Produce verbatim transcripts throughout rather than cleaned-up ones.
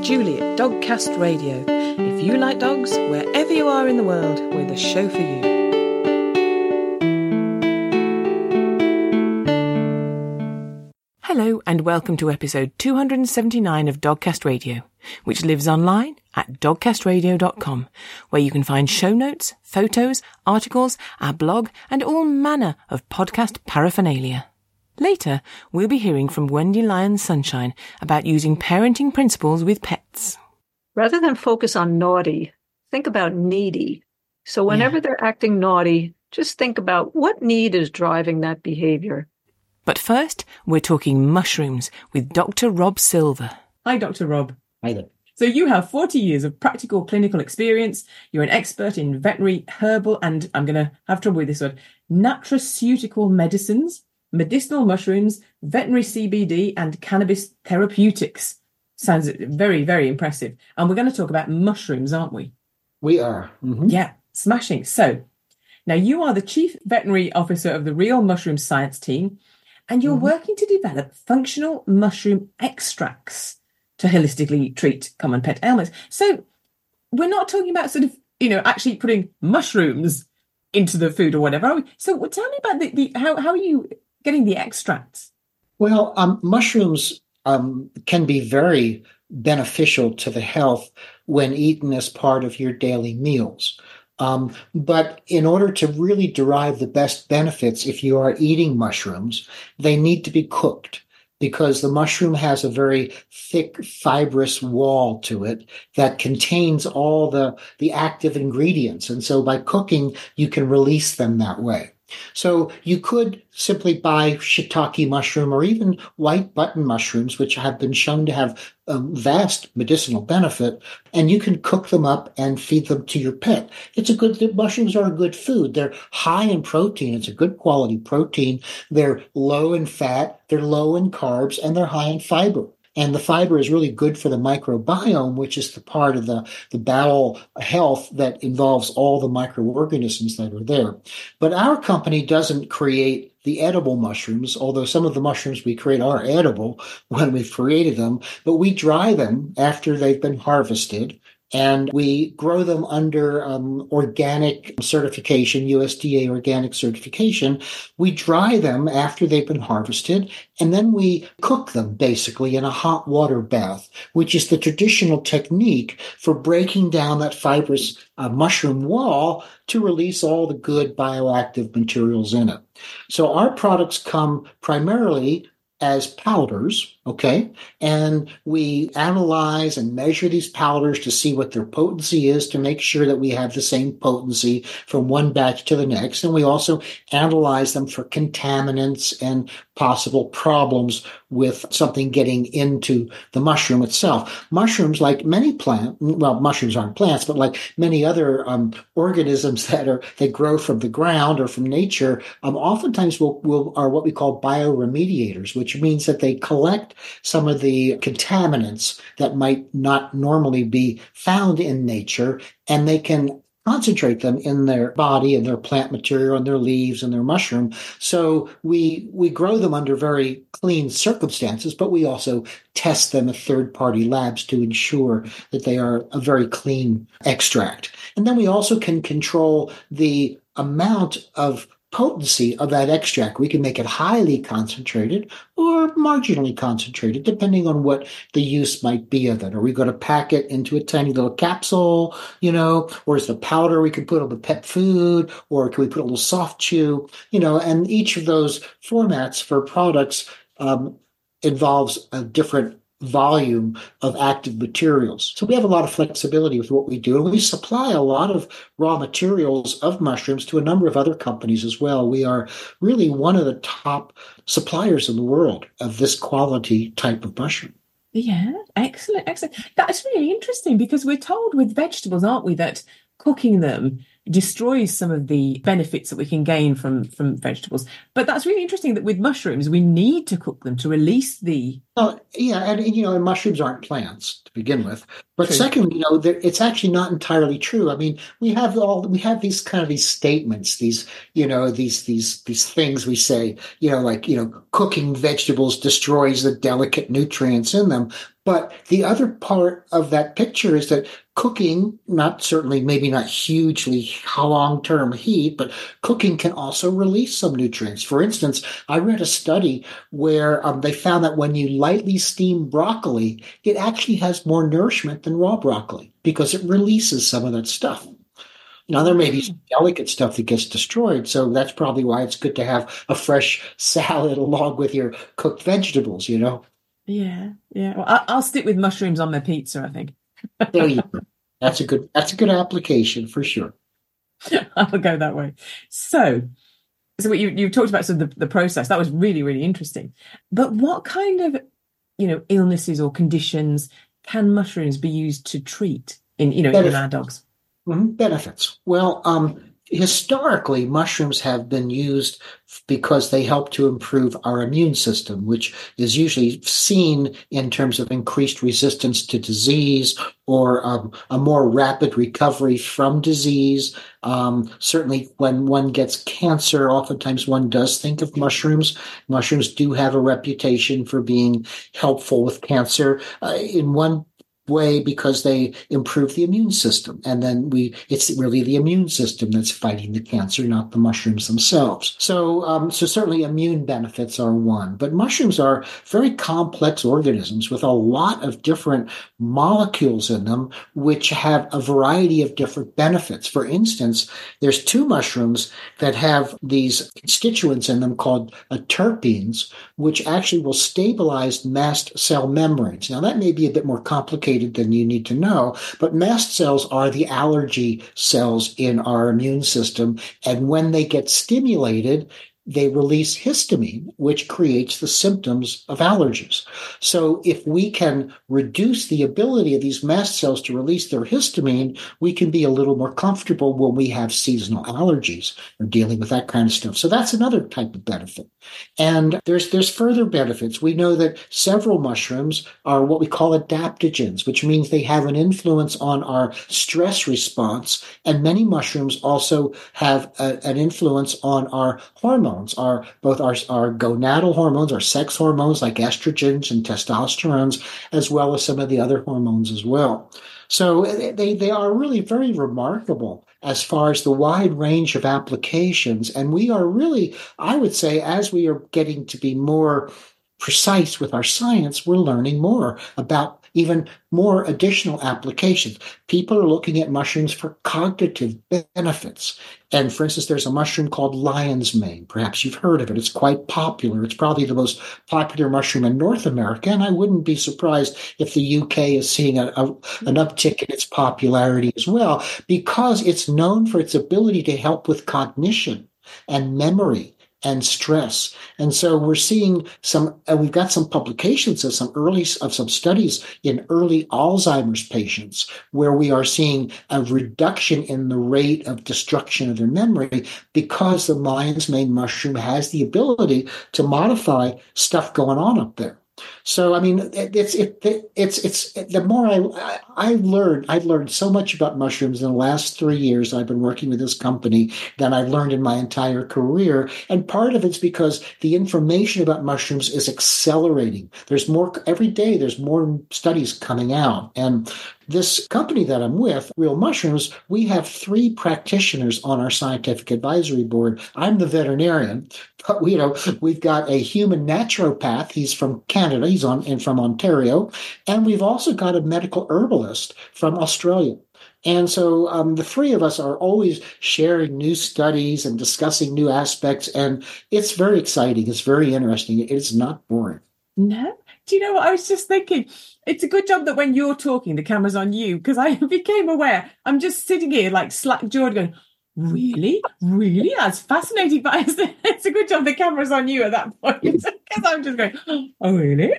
Julie at Dogcast Radio. If you like dogs, wherever you are in the world, we're the show for you. Hello and welcome to episode two hundred seventy-nine of Dogcast Radio, which lives online at dogcast radio dot com, where you can find show notes, photos, articles, our blog, and all manner of podcast paraphernalia. Later, we'll be hearing from Wendy Lyons-Sunshine about using parenting principles with pets. Rather than focus on naughty, think about needy. So whenever yeah. they're acting naughty, just think about what need is driving that behavior. But first, we're talking mushrooms with Doctor Rob Silver. Hi, Doctor Rob. Hi there. So you have forty years of practical clinical experience. You're an expert in veterinary, herbal, and I'm going to have trouble with this word, nutraceutical medicines, medicinal mushrooms, veterinary C B D, and cannabis therapeutics. Sounds very, very impressive. And we're going to talk about mushrooms, aren't we? We are. Mm-hmm. Yeah, smashing. So now you are the Chief Veterinary Officer of the Real Mushroom Science team, and you're mm-hmm. working to develop functional mushroom extracts to holistically treat common pet ailments. So we're not talking about sort of, you know, actually putting mushrooms into the food or whatever, are we? So tell me about the, the how, how are you getting the extracts? Well, um, mushrooms um, can be very beneficial to the health when eaten as part of your daily meals. Um, but in order to really derive the best benefits, if you are eating mushrooms, they need to be cooked, because the mushroom has a very thick, fibrous wall to it that contains all the, the active ingredients. And so by cooking, you can release them that way. So you could simply buy shiitake mushroom or even white button mushrooms, which have been shown to have a vast medicinal benefit, and you can cook them up and feed them to your pet. It's a good, the mushrooms are a good food. They're high in protein. It's a good quality protein. They're low in fat, they're low in carbs, and they're high in fiber. And the fiber is really good for the microbiome, which is the part of the, the bowel health that involves all the microorganisms that are there. But our company doesn't create the edible mushrooms, although some of the mushrooms we create are edible when we've created them, but we dry them after they've been harvested. And we grow them under um, organic certification, U S D A organic certification. We dry them after they've been harvested, and then we cook them basically in a hot water bath, which is the traditional technique for breaking down that fibrous uh, mushroom wall to release all the good bioactive materials in it. So our products come primarily as powders, okay? And we analyze and measure these powders to see what their potency is, to make sure that we have the same potency from one batch to the next. And we also analyze them for contaminants and possible problems with something getting into the mushroom itself. Mushrooms, like many plant, well, mushrooms aren't plants, but like many other um, organisms that are that grow from the ground or from nature, um, oftentimes will, will are what we call bioremediators, which means that they collect some of the contaminants that might not normally be found in nature, and they can concentrate them in their body and their plant material and their leaves and their mushroom. So we we grow them under very clean circumstances, but we also test them at third-party labs to ensure that they are a very clean extract. And then we also can control the amount of potency of that extract. We can make it highly concentrated or marginally concentrated, depending on what the use might be of it. Are we going to pack it into a tiny little capsule, you know, or is it a powder we can put on the pet food, or can we put a little soft chew, you know, and each of those formats for products um, involves a different volume of active materials. So we have a lot of flexibility with what we do, and we supply a lot of raw materials of mushrooms to a number of other companies as well. We are really one of the top suppliers in the world of this quality type of mushroom. Yeah, excellent, excellent. That's really interesting, because we're told with vegetables, aren't we, that cooking them destroys some of the benefits that we can gain from, from vegetables. But that's really interesting that with mushrooms, we need to cook them to release the Well, yeah, and, and, you know, and mushrooms aren't plants to begin with. But True. second, you know, there- it's actually not entirely true. I mean, we have all we have these kind of these statements, these you know, these these these things we say, you know, like you know, cooking vegetables destroys the delicate nutrients in them. But the other part of that picture is that cooking, not certainly, maybe not hugely long-term heat, but cooking can also release some nutrients. For instance, I read a study where um, they found that when you lightly steam broccoli, it actually has more nourishment than raw broccoli because it releases some of that stuff. Now, there may be some delicate stuff that gets destroyed, so that's probably why it's good to have a fresh salad along with your cooked vegetables, you know? Yeah, yeah. Well, I, I'll stick with mushrooms on my pizza, I think. There you go. That's a good, that's a good application for sure. I'll go that way. So, so what you you talked about sort of the, the process. That was really, really interesting. But what kind of, you know, illnesses or conditions can mushrooms be used to treat in, you know, in our dogs? Mhm. Benefits. Well, um, historically, mushrooms have been used because they help to improve our immune system, which is usually seen in terms of increased resistance to disease or um, a more rapid recovery from disease. Um, certainly, when one gets cancer, oftentimes one does think of mushrooms. Mushrooms do have a reputation for being helpful with cancer. Uh, in one way because they improve the immune system. And then we, it's really the immune system that's fighting the cancer, not the mushrooms themselves. So, um, so certainly immune benefits are one, but mushrooms are very complex organisms with a lot of different molecules in them, which have a variety of different benefits. For instance, there's two mushrooms that have these constituents in them called uh, terpenes, which actually will stabilize mast cell membranes. Now, that may be a bit more complicated than you need to know, but mast cells are the allergy cells in our immune system, and when they get stimulated, they release histamine, which creates the symptoms of allergies. So if we can reduce the ability of these mast cells to release their histamine, we can be a little more comfortable when we have seasonal allergies or dealing with that kind of stuff. So that's another type of benefit. And there's there's further benefits. We know that several mushrooms are what we call adaptogens, which means they have an influence on our stress response. And many mushrooms also have a, an influence on our hormones. Our both our, our gonadal hormones, our sex hormones like estrogens and testosterones, as well as some of the other hormones as well. So they, they are really very remarkable as far as the wide range of applications. And we are really, I would say, as we are getting to be more precise with our science, we're learning more about even more additional applications. People are looking at mushrooms for cognitive benefits. And for instance, there's a mushroom called lion's mane. Perhaps you've heard of it. It's quite popular. It's probably the most popular mushroom in North America. And I wouldn't be surprised if the U K is seeing a, a, an uptick in its popularity as well, because it's known for its ability to help with cognition and memory and stress. And so we're seeing some, and we've got some publications of some early, of some studies in early Alzheimer's patients where we are seeing a reduction in the rate of destruction of their memory because the lion's mane mushroom has the ability to modify stuff going on up there. So, I mean, it's it, it's it's the more I I learned, I've learned so much about mushrooms in the last three years I've been working with this company than I've learned in my entire career. And part of it's because the information about mushrooms is accelerating. There's more every day. There's more studies coming out. And this company that I'm with, Real Mushrooms, we have three practitioners on our scientific advisory board. I'm the veterinarian, but we, you know, we've got a human naturopath. He's from Canada. He's on and from Ontario. And we've also got a medical herbalist from Australia. And so um, the three of us are always sharing new studies and discussing new aspects. And it's very exciting. It's very interesting. It's not boring. No. Do you know what I was just thinking? It's a good job that when you're talking, the camera's on you, because I became aware. I'm just sitting here like slack-jawed going, really? Really? That's fascinating. But it's a good job the camera's on you at that point, because I'm just going, oh, really?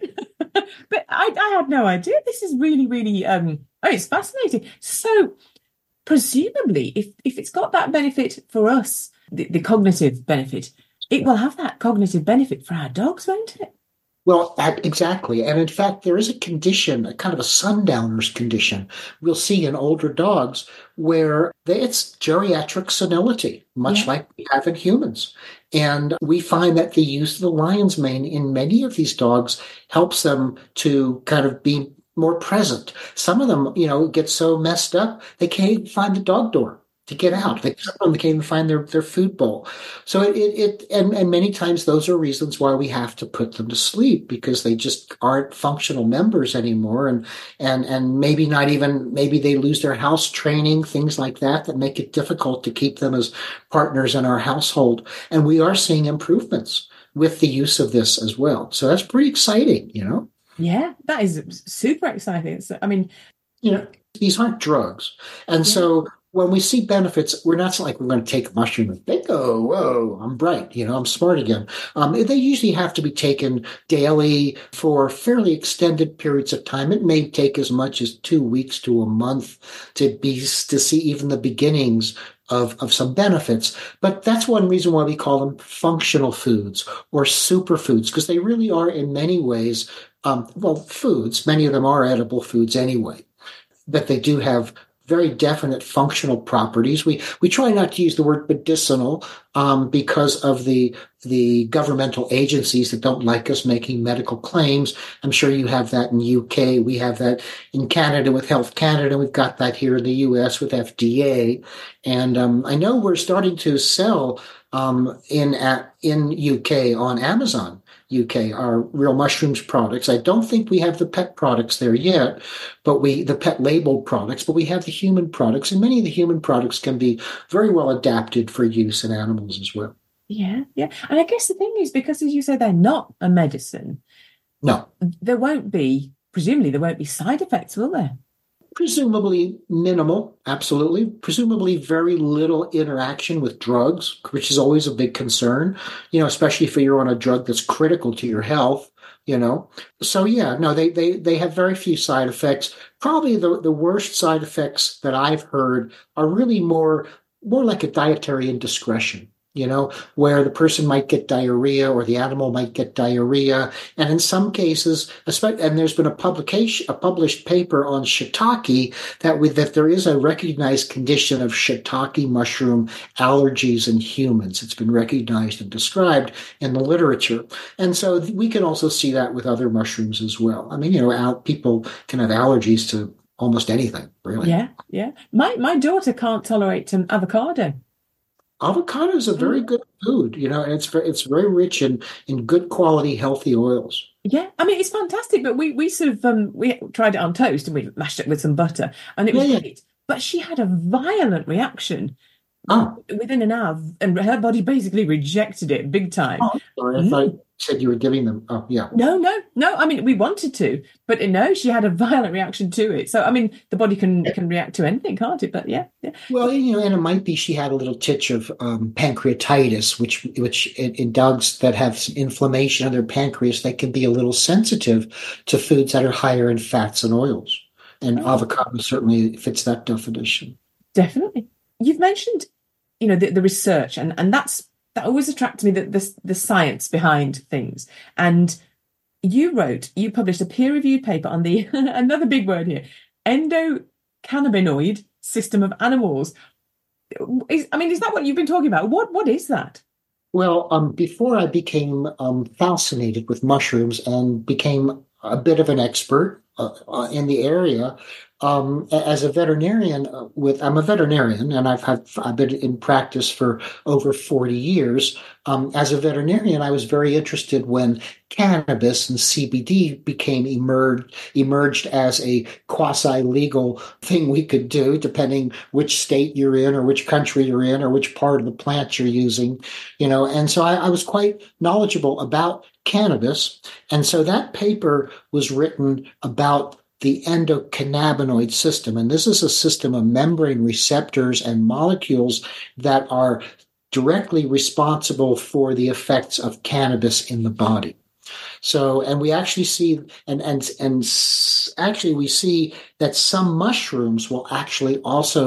But I, I had no idea. This is really, really, um, oh, it's fascinating. So presumably, if, if it's got that benefit for us, the, the cognitive benefit, it will have that cognitive benefit for our dogs, won't it? Well, at- exactly. And in fact, there is a condition, a kind of a sundowner's condition we'll see in older dogs where they, it's geriatric senility, much Yeah. like we have in humans. And we find that the use of the lion's mane in many of these dogs helps them to kind of be more present. Some of them, you know, get so messed up, they can't even find the dog door to get out. They, some of them can't even find their, their food bowl. So it, it, it and, and many times those are reasons why we have to put them to sleep, because they just aren't functional members anymore. And, and, and maybe not even, maybe they lose their house training, things like that, that make it difficult to keep them as partners in our household. And we are seeing improvements with the use of this as well. So that's pretty exciting, you know? Yeah, that is super exciting. It's, I mean, You know, these aren't drugs. And Yeah. so when we see benefits, we're not like we're going to take a mushroom and think, oh, whoa, I'm bright, you know, I'm smart again. Um, they usually have to be taken daily for fairly extended periods of time. It may take as much as two weeks to a month to be to see even the beginnings of, of some benefits. But that's one reason why we call them functional foods or superfoods, because they really are in many ways, um, well, foods. Many of them are edible foods anyway, that they do have very definite functional properties. We we try not to use the word medicinal um, because of the the governmental agencies that don't like us making medical claims. I'm sure you have that in U K. We have that in Canada with Health Canada. We've got that here in the U S with F D A. And um, I know we're starting to sell um, in at, in U K on Amazon. U K, our Real Mushrooms products. I don't think we have the pet products there yet, but we, the pet labeled products, but we have the human products, and many of the human products can be very well adapted for use in animals as well. yeah, yeah. And I guess the thing is, because as you say, they're not a medicine, No, there won't be, presumably, there won't be side effects, will there? presumably minimal, absolutely. Presumably very little interaction with drugs, which is always a big concern, you know, especially if you're on a drug that's critical to your health, you know. So yeah, no, they they they have very few side effects. Probably the, the worst side effects that I've heard are really more more like a dietary indiscretion. You know, where the person might get diarrhea or the animal might get diarrhea. And in some cases, and there's been a publication, a published paper on shiitake that with, that there is a recognized condition of shiitake mushroom allergies in humans. It's been recognized and described in the literature. And so we can also see that with other mushrooms as well. I mean, you know, people can have allergies to almost anything, really. Yeah, yeah. My, my daughter can't tolerate um, avocado. Avocado is a very good food, you know, and it's very, it's very rich in, in good quality, healthy oils. Yeah, I mean, it's fantastic, but we we sort of, um, we tried it on toast and we mashed it with some butter and it was Yeah, yeah. great. But she had a violent reaction Oh, within an hour and her body basically rejected it big time. oh, sorry. I Mm. thought you said you were giving them. Oh, yeah. No, no, no. I mean, we wanted to, but no, she had a violent reaction to it. So, I mean, the body can can react to anything, can't it? But yeah, yeah. Well, you know, and it might be she had a little titch of um, pancreatitis, which which in, in dogs that have some inflammation of their pancreas, they can be a little sensitive to foods that are higher in fats and oils. And Oh. avocado certainly fits that definition. Definitely. You've mentioned, you know, the, the research, and, and that's that always attracts me, the, the the science behind things. And you wrote, you published a peer-reviewed paper on the another big word here, endocannabinoid system of animals. Is, I mean, is that what you've been talking about? What what is that? Well, um, before I became um, fascinated with mushrooms and became a bit of an expert uh, uh, in the area, um, as a veterinarian, uh, with I'm a veterinarian and I've had I've been in practice for over forty years. Um, as a veterinarian, I was very interested when cannabis and C B D became emerged emerged as a quasi-legal thing we could do, depending which state you're in or which country you're in or which part of the plant you're using, you know. And so I, I was quite knowledgeable about cannabis, and so that paper was written about the endocannabinoid system. And this is a system of membrane receptors and molecules that are directly responsible for the effects of cannabis in the body. So, and we actually see, and, and, and actually we see that some mushrooms will actually also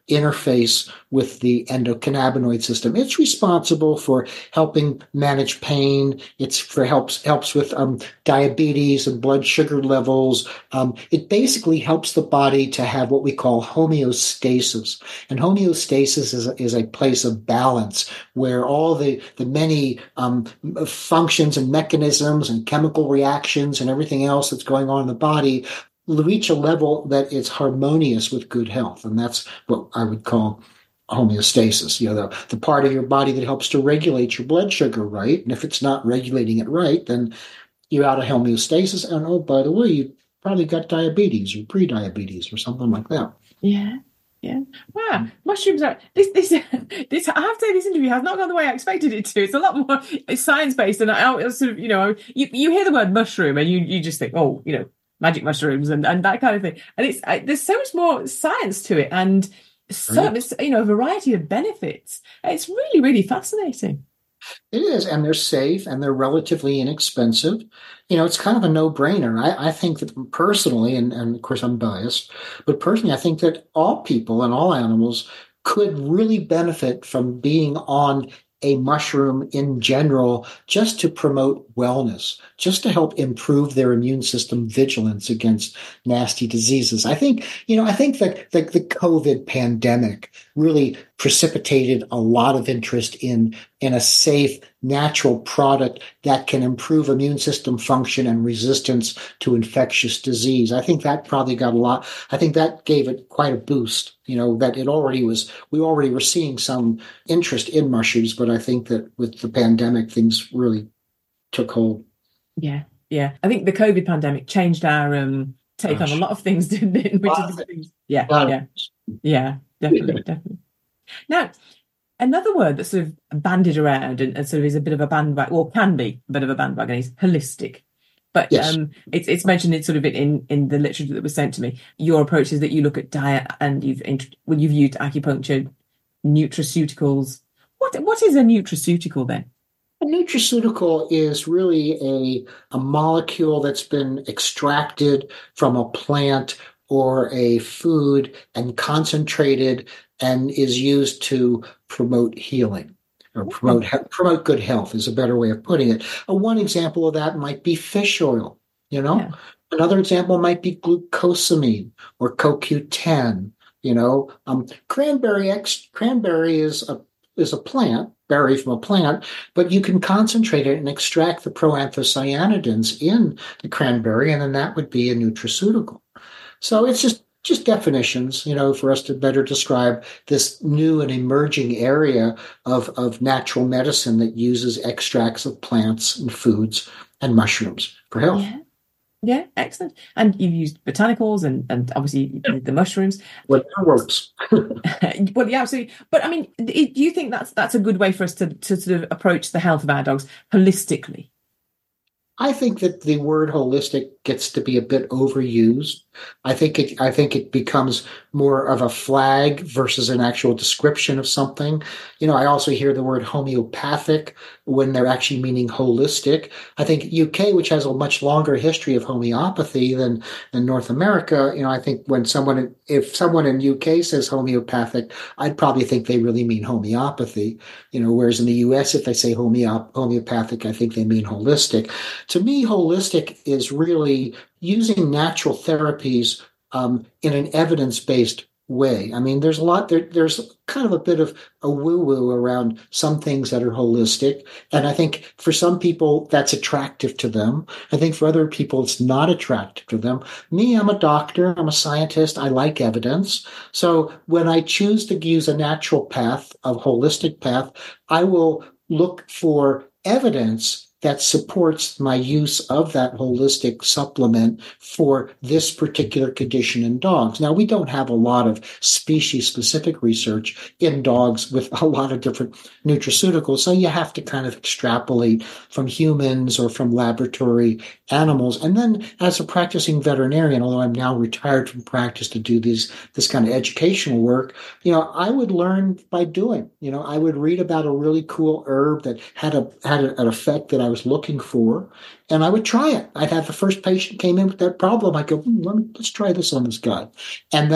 interface with the endocannabinoid system. It's responsible for helping manage pain. It's for helps helps with um, diabetes and blood sugar levels. Um, it basically helps the body to have what we call homeostasis. And homeostasis is a, is a place of balance where all the, the many um, functions and mechanisms and chemical reactions and everything else that's going on in the body reach a level that it's harmonious with good health. And that's what I would call homeostasis, you know, the, the part of your body that helps to regulate your blood sugar, right? And if it's not regulating it right, then you're out of homeostasis. And oh, by the way, you probably got diabetes or pre-diabetes or something like that. Yeah. Yeah. Wow. Mushrooms are this this this I have to say this interview has not gone the way I expected it to. It's a lot more it's science based, and I, I sort of, you know, you, you hear the word mushroom and you you just think, oh, you know, magic mushrooms and, and that kind of thing. And it's I, there's so much more science to it, and so right. you know, a variety of benefits. It's really, really fascinating. It is, and they're safe and they're relatively inexpensive. You know, it's kind of a no-brainer. I, I think that personally, and, and of course I'm biased, but personally I think that all people and all animals could really benefit from being on a mushroom in general, just to promote wellness, just to help improve their immune system vigilance against nasty diseases. I think, you know, I think that the, the COVID pandemic really precipitated a lot of interest in, in a safe, natural product that can improve immune system function and resistance to infectious disease. I think that probably got a lot. I think that gave it quite a boost, you know, that it already was, we already were seeing some interest in mushrooms, but I think that with the pandemic, things really took hold. Yeah. Yeah. I think the COVID pandemic changed our um, take Gosh. on a lot of things, didn't it? Which is things. Yeah. Yeah. Yeah. Definitely. Definitely. Now, another word that's sort of bandied around and, and sort of is a bit of a bandwagon, or can be a bit of a bandwagon, is holistic. But yes. um, it's it's mentioned in sort of in, in the literature that was sent to me. Your approach is that you look at diet and you've well, you've used acupuncture, nutraceuticals. What what is a nutraceutical then? A nutraceutical is really a a molecule that's been extracted from a plant or a food and concentrated and is used to promote healing or promote promote good health is a better way of putting it. Uh, one example of that might be fish oil, you know. Yeah. Another example might be glucosamine or C O Q ten, you know. Um, cranberry ex- cranberry is a is a plant, berry from a plant, but you can concentrate it and extract the proanthocyanidins in the cranberry, and then that would be a nutraceutical. So it's just Just definitions, you know, for us to better describe this new and emerging area of, of natural medicine that uses extracts of plants and foods and mushrooms for health. Yeah, yeah, excellent. And you've used botanicals and, and obviously yeah. the mushrooms. Whatever works. Well, yeah, absolutely. But I mean, do you think that's that's a good way for us to, to sort of approach the health of our dogs holistically? I think that the word holistic gets to be a bit overused. I think it, I think it becomes more of a flag versus an actual description of something. You know, I also hear the word homeopathic when they're actually meaning holistic. I think U K, which has a much longer history of homeopathy than, than North America, you know, I think when someone, if someone in U K says homeopathic, I'd probably think they really mean homeopathy, you know, whereas in the U S, if they say homeop- homeopathic, I think they mean holistic. To me, holistic is really using natural therapies um, in an evidence-based way. I mean, there's a lot, there, there's kind of a bit of a woo-woo around some things that are holistic. And I think for some people, that's attractive to them. I think for other people, it's not attractive to them. Me, I'm a doctor. I'm a scientist. I like evidence. So when I choose to use a natural path, a holistic path, I will look for evidence that supports my use of that holistic supplement for this particular condition in dogs. Now, we don't have a lot of species-specific research in dogs with a lot of different nutraceuticals, so you have to kind of extrapolate from humans or from laboratory animals. And then as a practicing veterinarian, although I'm now retired from practice to do these this kind of educational work, you know, I would learn by doing. You know, I would read about a really cool herb that had a had a, an effect that I was looking for, and I would try it. I'd have the first patient came in with that problem. I go, hmm, let me, let's try this on this guy. And then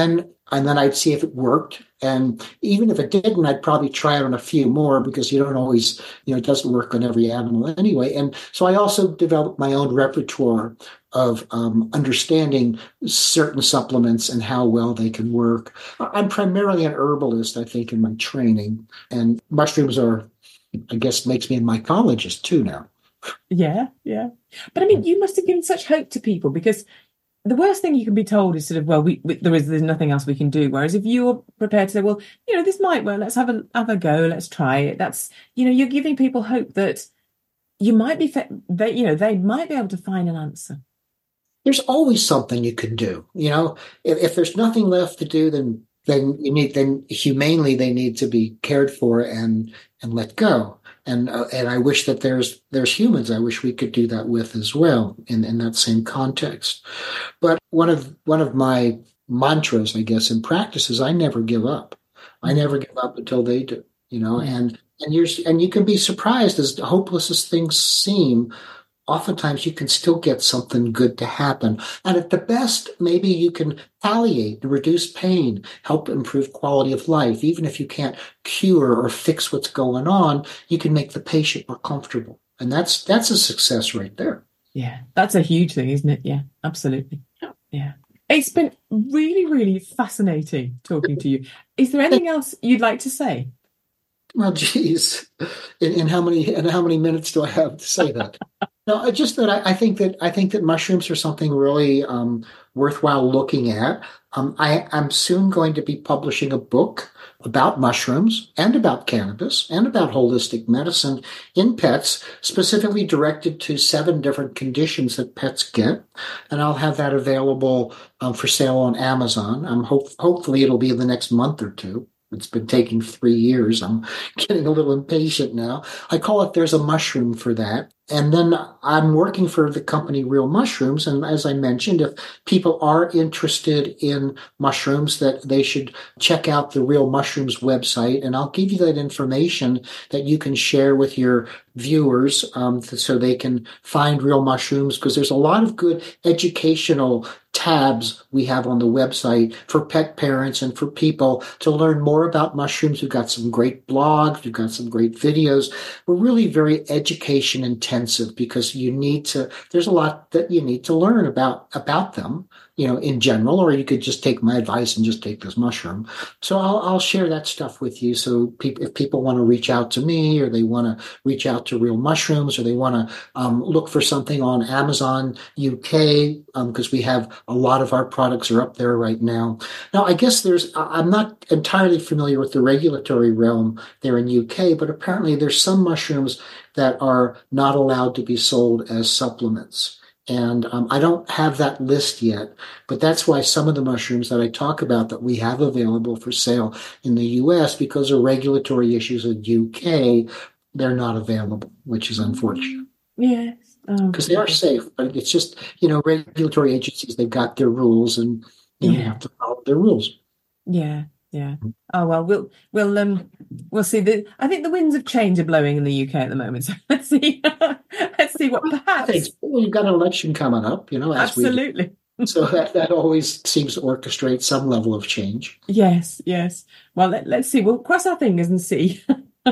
and then I'd see if it worked. And even if it didn't, I'd probably try it on a few more because you don't always, you know, it doesn't work on every animal anyway. And so I also developed my own repertoire of um, understanding certain supplements and how well they can work. I'm primarily an herbalist, I think, in my training. And mushrooms are, I guess, makes me a mycologist too now. Yeah, yeah. But I mean, you must have given such hope to people, because the worst thing you can be told is sort of, well, we, we, there is there's nothing else we can do. Whereas if you're prepared to say, well, you know, this might work, let's have a have a go, let's try it. That's, you know, you're giving people hope that you might be, they, you know, they might be able to find an answer. There's always something you can do. You know, if, if there's nothing left to do, then then you need then humanely they need to be cared for and and let go. And uh, and I wish that there's there's humans I wish we could do that with as well in, in that same context. But one of one of my mantras, I guess, in practice is I never give up. I never give up until they do. You know, and and you're and you can be surprised, as hopeless as things seem. Oftentimes you can still get something good to happen. And at the best, maybe you can palliate, reduce pain, help improve quality of life. Even if you can't cure or fix what's going on, you can make the patient more comfortable. And that's that's a success right there. Yeah, that's a huge thing, isn't it? Yeah, absolutely. Yeah. It's been really, really fascinating talking to you. Is there anything else you'd like to say? Well, geez, in, in how many in how many minutes do I have to say that? No, just that I, I think that I think that mushrooms are something really um, worthwhile looking at. Um, I, I'm soon going to be publishing a book about mushrooms and about cannabis and about holistic medicine in pets, specifically directed to seven different conditions that pets get, and I'll have that available um, for sale on Amazon. Um, hope, hopefully, it'll be in the next month or two. It's been taking three years. I'm getting a little impatient now. I call it There's a Mushroom for That. And then I'm working for the company Real Mushrooms. And as I mentioned, if people are interested in mushrooms, that they should check out the Real Mushrooms website. And I'll give you that information that you can share with your viewers um, so they can find Real Mushrooms, because there's a lot of good educational tabs we have on the website for pet parents and for people to learn more about mushrooms. We've got some great blogs. We've got some great videos. We're really very education intensive because you need to, there's a lot that you need to learn about, about them, you know, in general, or you could just take my advice and just take this mushroom. So I'll, I'll share that stuff with you. So pe- if people want to reach out to me, or they want to reach out to Real Mushrooms, or they want to um, look for something on Amazon U K, because um, we have a lot of our products are up there right now. Now, I guess there's, I'm not entirely familiar with the regulatory realm there in U K, but apparently there's some mushrooms that are not allowed to be sold as supplements. And um, I don't have that list yet, but that's why some of the mushrooms that I talk about that we have available for sale in the U S, because of regulatory issues in U K, they're not available, which is unfortunate. Yes. Because um, they are safe, but it's just, you know, regulatory agencies, they've got their rules, and you, know, yeah. you have to follow their rules. Yeah, yeah. Oh well, we'll we'll um we'll see. The I think the winds of change are blowing in the U K at the moment. So let's see, let's see what perhaps. Well, you've got an election coming up, you know. As Absolutely. We so that that always seems to orchestrate some level of change. Yes, yes. Well, let, let's see. We'll cross our fingers and see.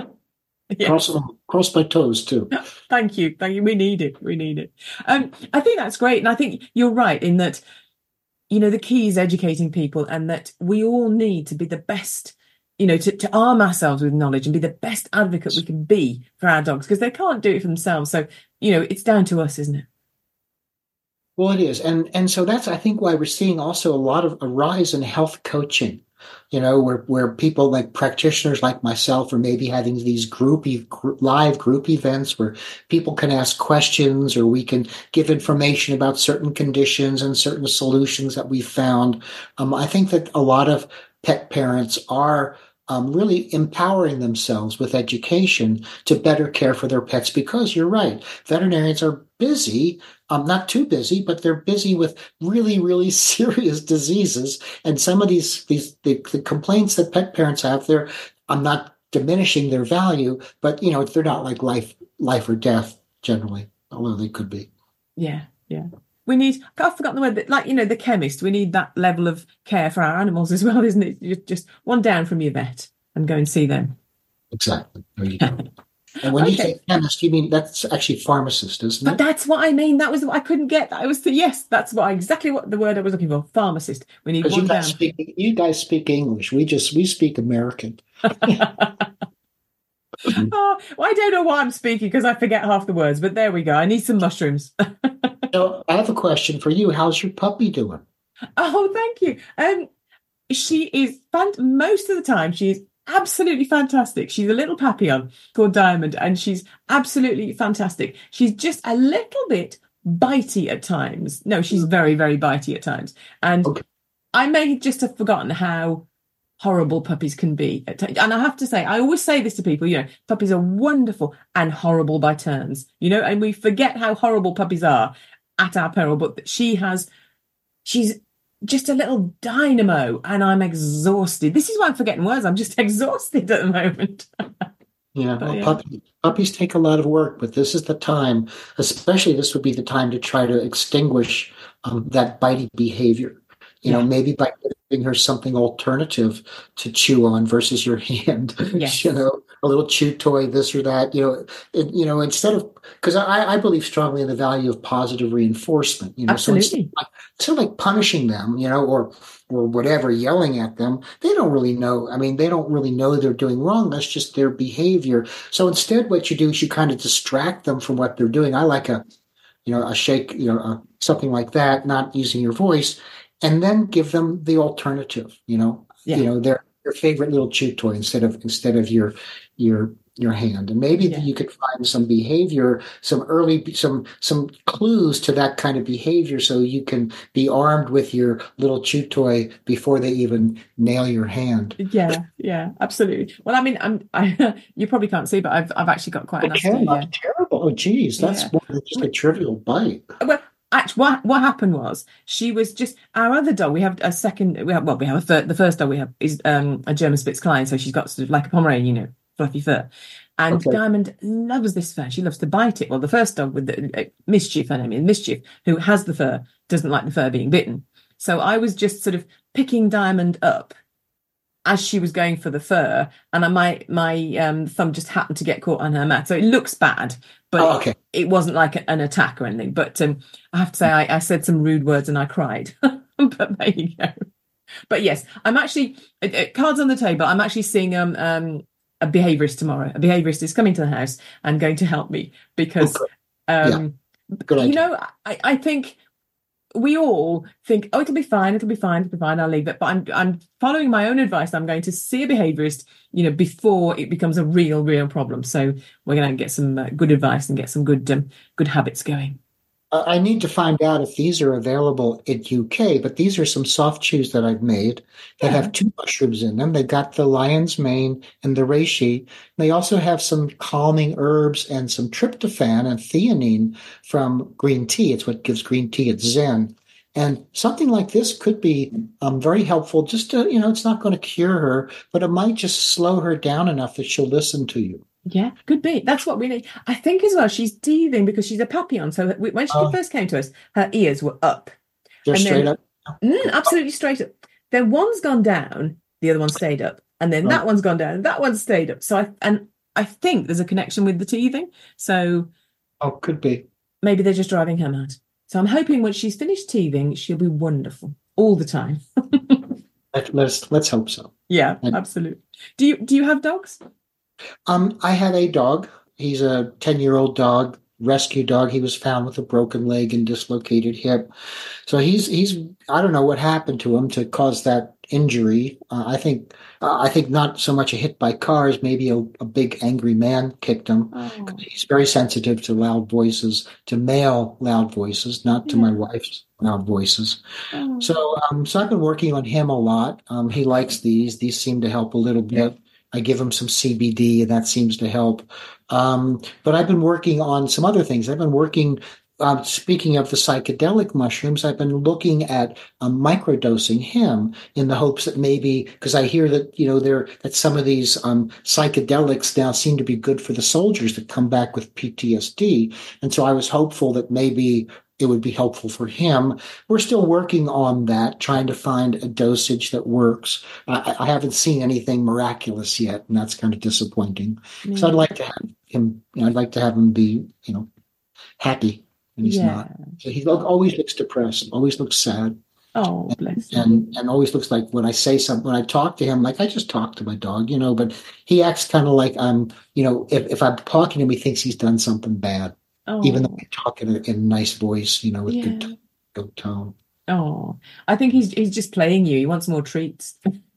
Yeah. Cross, cross my toes too. Thank you, thank you. We need it. We need it. Um, I think that's great, and I think you're right in that. You know, the key is educating people, and that we all need to be the best. You know, to, to arm ourselves with knowledge and be the best advocate we can be for our dogs, because they can't do it for themselves. So, you know, it's down to us, isn't it? Well, it is, and and so that's I think why we're seeing also a lot of a rise in health coaching. You know, where, where people like practitioners like myself are maybe having these group, live group events where people can ask questions, or we can give information about certain conditions and certain solutions that we've found. Um, I think that a lot of pet parents are um, really empowering themselves with education to better care for their pets, because you're right, veterinarians are busy. Um, not too busy, but they're busy with really, really serious diseases. And some of these, these the, the complaints that pet parents have, they're, I'm not diminishing their value, but you know, they're not like life, life or death generally, although they could be. Yeah, yeah. we need, I've forgotten the word, but like, you know, the chemist, we need that level of care for our animals as well, isn't it? You're just one down from your vet and go and see them. Exactly. There you go. And when okay. you say chemist, you mean that's actually pharmacist, isn't but it? But that's what I mean. That was what I couldn't get. I was the, yes, that's what exactly what the word I was looking for. Pharmacist. We need one you guys down. Speak, you guys speak English. We just we speak American. oh, well, I don't know why I'm speaking because I forget half the words. But there we go. I need some mushrooms. So I have a question for you. How's your puppy doing? Oh, thank you. Um, she is fun. Most of the time, she is absolutely fantastic. She's a little papillon called Diamond, and she's absolutely fantastic. She's just a little bit bitey at times. No, she's very, very bitey at times. And okay. I may just have forgotten how horrible puppies can be. At t- and I have to say, I always say this to people, you know, puppies are wonderful and horrible by turns, you know, and we forget how horrible puppies are at our peril. But she has, she's just a little dynamo, and I'm exhausted. This is why I'm forgetting words. I'm just exhausted at the moment. yeah, well, yeah. Puppy, puppies take a lot of work, but this is the time, especially this would be the time to try to extinguish um, that bitey behavior. You know, yeah. maybe by giving her something alternative to chew on versus your hand. Yes. You know, a little chew toy, this or that. You know, it, you know, instead of because I, I believe strongly in the value of positive reinforcement. You know, absolutely. So instead, like, instead of like punishing them, you know, or or whatever, yelling at them, they don't really know. I mean, they don't really know they're doing wrong. That's just their behavior. So instead, what you do is you kind of distract them from what they're doing. I like a, you know, a shake, you know, a, something like that, not using your voice. And then give them the alternative, you know, yeah. you know, their their favorite little chew toy instead of instead of your your your hand. And maybe yeah. you could find some behavior, some early some some clues to that kind of behavior, so you can be armed with your little chew toy before they even nail your hand. Yeah, yeah, absolutely. Well, I mean, I'm I, you probably can't see, but I've I've actually got quite a nasty. Okay, yeah. Terrible. Oh, geez, that's yeah. more than just a trivial bite. Well. Actually, what what happened was she was just our other dog. We have a second. We have well, we have a third. The first dog we have is um, a German Spitz Klein, so she's got sort of like a Pomeranian, you know, fluffy fur. And okay. Diamond loves this fur. She loves to bite it. Well, the first dog with the uh, Mischief, her name is Mischief, who has the fur, doesn't like the fur being bitten. So I was just sort of picking Diamond up as she was going for the fur, and my my um, thumb just happened to get caught on her mat. So it looks bad, but oh, okay. it, it wasn't like an attack or anything. But um, I have to say, I, I said some rude words and I cried. But there you go. But yes, I'm actually uh, cards on the table. I'm actually seeing um, um a behaviourist tomorrow. A behaviourist is coming to the house and going to help me because okay. um, yeah. you know, I, I think. We all think, oh, it'll be fine, it'll be fine, it'll be fine, I'll leave it. But I'm I'm following my own advice. I'm going to see a behaviourist, you know, before it becomes a real, real problem. So we're going to get some uh, good advice and get some good um, good habits going. Uh, I need to find out if these are available in U K, but these are some soft chews that I've made that yeah. have two mushrooms in them. They got the lion's mane and the reishi. They also have some calming herbs and some tryptophan and theanine from green tea. It's what gives green tea its zen. And something like this could be um, very helpful. Just to, you know, it's not going to cure her, but it might just slow her down enough that she'll listen to you. Yeah, could be. That's what we need. I think as well, she's teething because she's a papillon. So when she uh, first came to us, her ears were up. They're and straight then, up? Mm, absolutely straight up. Then one's gone down, the other one stayed up. And then oh. that one's gone down, and that one stayed up. So I and I think there's a connection with the teething. So oh, could be. Maybe they're just driving her mad. So I'm hoping when she's finished teething, she'll be wonderful all the time. Let, let's let's hope so. Yeah, and, absolutely. Do you do you have dogs? Um, I have a dog. He's a ten-year-old dog, rescue dog. He was found with a broken leg and dislocated hip. So he's he's I don't know what happened to him to cause that injury. Uh, I think uh, I think not so much a hit by cars, maybe a, a big angry man kicked him. Oh. He's very sensitive to loud voices, to male loud voices, not to yeah. my wife's loud voices. Oh. So um, so I've been working on him a lot. Um, he likes these. These seem to help a little bit. I give him some C B D, and that seems to help. Um, but I've been working on some other things. I've been working, uh, speaking of the psychedelic mushrooms, I've been looking at um, microdosing him in the hopes that maybe, because I hear that, you know, there that some of these um, psychedelics now seem to be good for the soldiers that come back with P T S D. And so I was hopeful that maybe it would be helpful for him. We're still working on that, trying to find a dosage that works. I, I haven't seen anything miraculous yet, and that's kind of disappointing. Mm. So I'd like to have him, you know, I'd like to have him be, you know, happy, and he's yeah. not. So he always looks depressed, always looks sad. Oh, bless him. And, and always looks like when I say something, when I talk to him, like I just talk to my dog, you know, but he acts kind of like I'm, you know, if, if I'm talking to him, he thinks he's done something bad. Oh. Even though I talk in a, in a nice voice, you know, with yeah. good, t- good tone. Oh, I think he's he's just playing you. He wants more treats.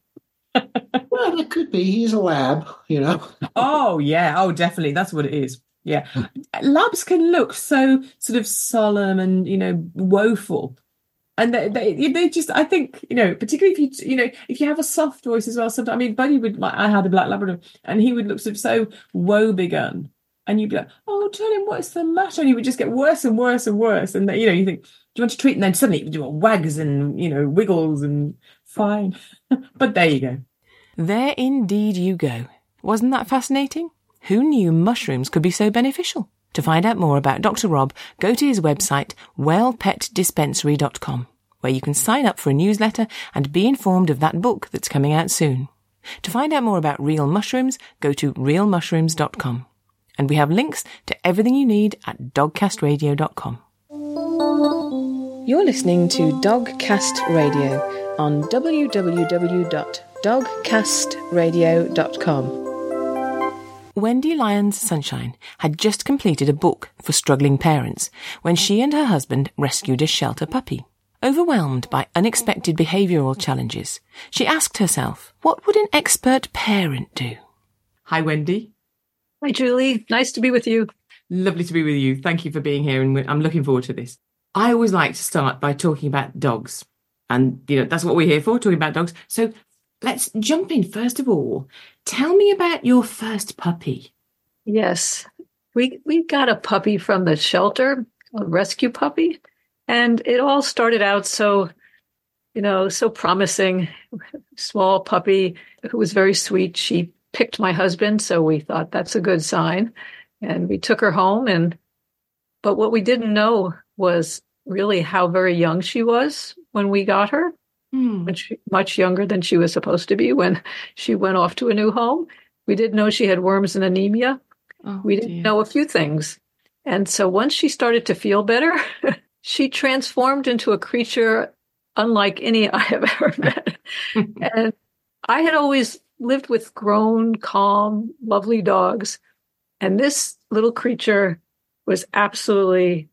Well, it could be. He's a lab, you know. Oh, yeah. Oh, definitely. That's what it is. Yeah. Labs can look so sort of solemn and, you know, woeful. And they, they, they just, I think, you know, particularly if you, you know, if you have a soft voice as well, sometimes, I mean, Buddy would, like, I had a black Labrador, and he would look sort of so woebegone. And you'd be like, oh, tell him what's the matter. And he would just get worse and worse and worse. And, you know, you think, do you want to treat? And then suddenly you do wags and, you know, wiggles and fine. But there you go. There indeed you go. Wasn't that fascinating? Who knew mushrooms could be so beneficial? To find out more about Doctor Rob, go to his website, well pet dispensary dot com, where you can sign up for a newsletter and be informed of that book that's coming out soon. To find out more about real mushrooms, go to real mushrooms dot com. And we have links to everything you need at dog cast radio dot com. You're listening to Dogcast Radio on w w w dot dog cast radio dot com. Wendy Lyons Sunshine had just completed a book for struggling parents when she and her husband rescued a shelter puppy. Overwhelmed by unexpected behavioural challenges, she asked herself, what would an expert parent do? Hi, Wendy. Hi, Julie. Nice to be with you. Lovely to be with you. Thank you for being here, and I'm looking forward to this. I always like to start by talking about dogs. And, you know, that's what we're here for, talking about dogs. So let's jump in. First of all, tell me about your first puppy. Yes, we we got a puppy from the shelter, a rescue puppy. And it all started out so, you know, so promising. Small puppy who was very sweet. She picked my husband, so we thought that's a good sign. And we took her home. And but what we didn't know was really how very young she was when we got her. Mm. When she, much younger than she was supposed to be when she went off to a new home. We didn't know she had worms and anemia. Oh, we didn't dear. know a few things. And so once she started to feel better, she transformed into a creature unlike any I have ever met. And I had always lived with grown, calm, lovely dogs. And this little creature was absolutely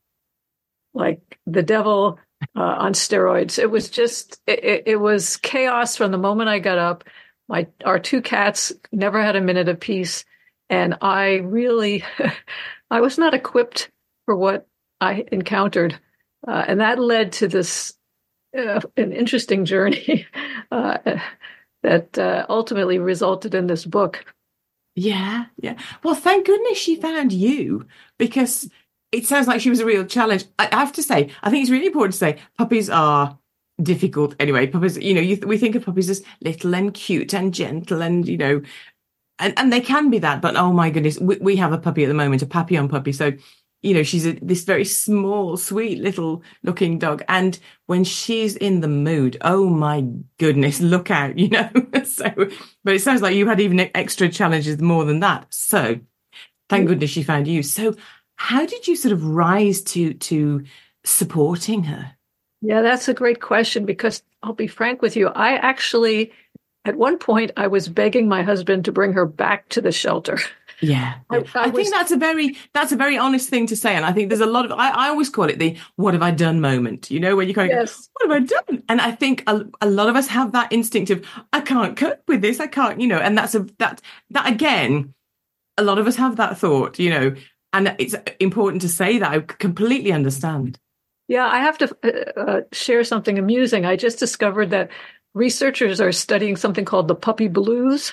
like the devil uh, on steroids. It was just, it, it was chaos from the moment I got up. My Our two cats never had a minute of peace. And I really, I was not equipped for what I encountered. Uh, and that led to this, uh, an interesting journey uh, that uh, ultimately resulted in this book. Yeah, yeah. Well, thank goodness she found you, because it sounds like she was a real challenge. I have to say, I think it's really important to say puppies are difficult anyway. Puppies, you know, you, we think of puppies as little and cute and gentle and, you know, and, and they can be that. But oh my goodness, we, we have a puppy at the moment, a Papillon puppy. So, you know, she's a, this very small, sweet little looking dog. And when she's in the mood, oh my goodness, look out, you know. So, but it sounds like you had even extra challenges more than that. So thank goodness she found you. So how did you sort of rise to to supporting her? Yeah, that's a great question, because I'll be frank with you. I actually, at one point, I was begging my husband to bring her back to the shelter. Yeah, I, I, I was, think that's a very that's a very honest thing to say, and I think there's a lot of I, I always call it the "what have I done" moment. You know, when you kind of yes. go, "What have I done?" And I think a, a lot of us have that instinct of "I can't cope with this, I can't," you know, and that's a that that again, a lot of us have that thought, you know, and it's important to say that. I completely understand. Yeah, I have to uh, share something amusing. I just discovered that researchers are studying something called the puppy blues.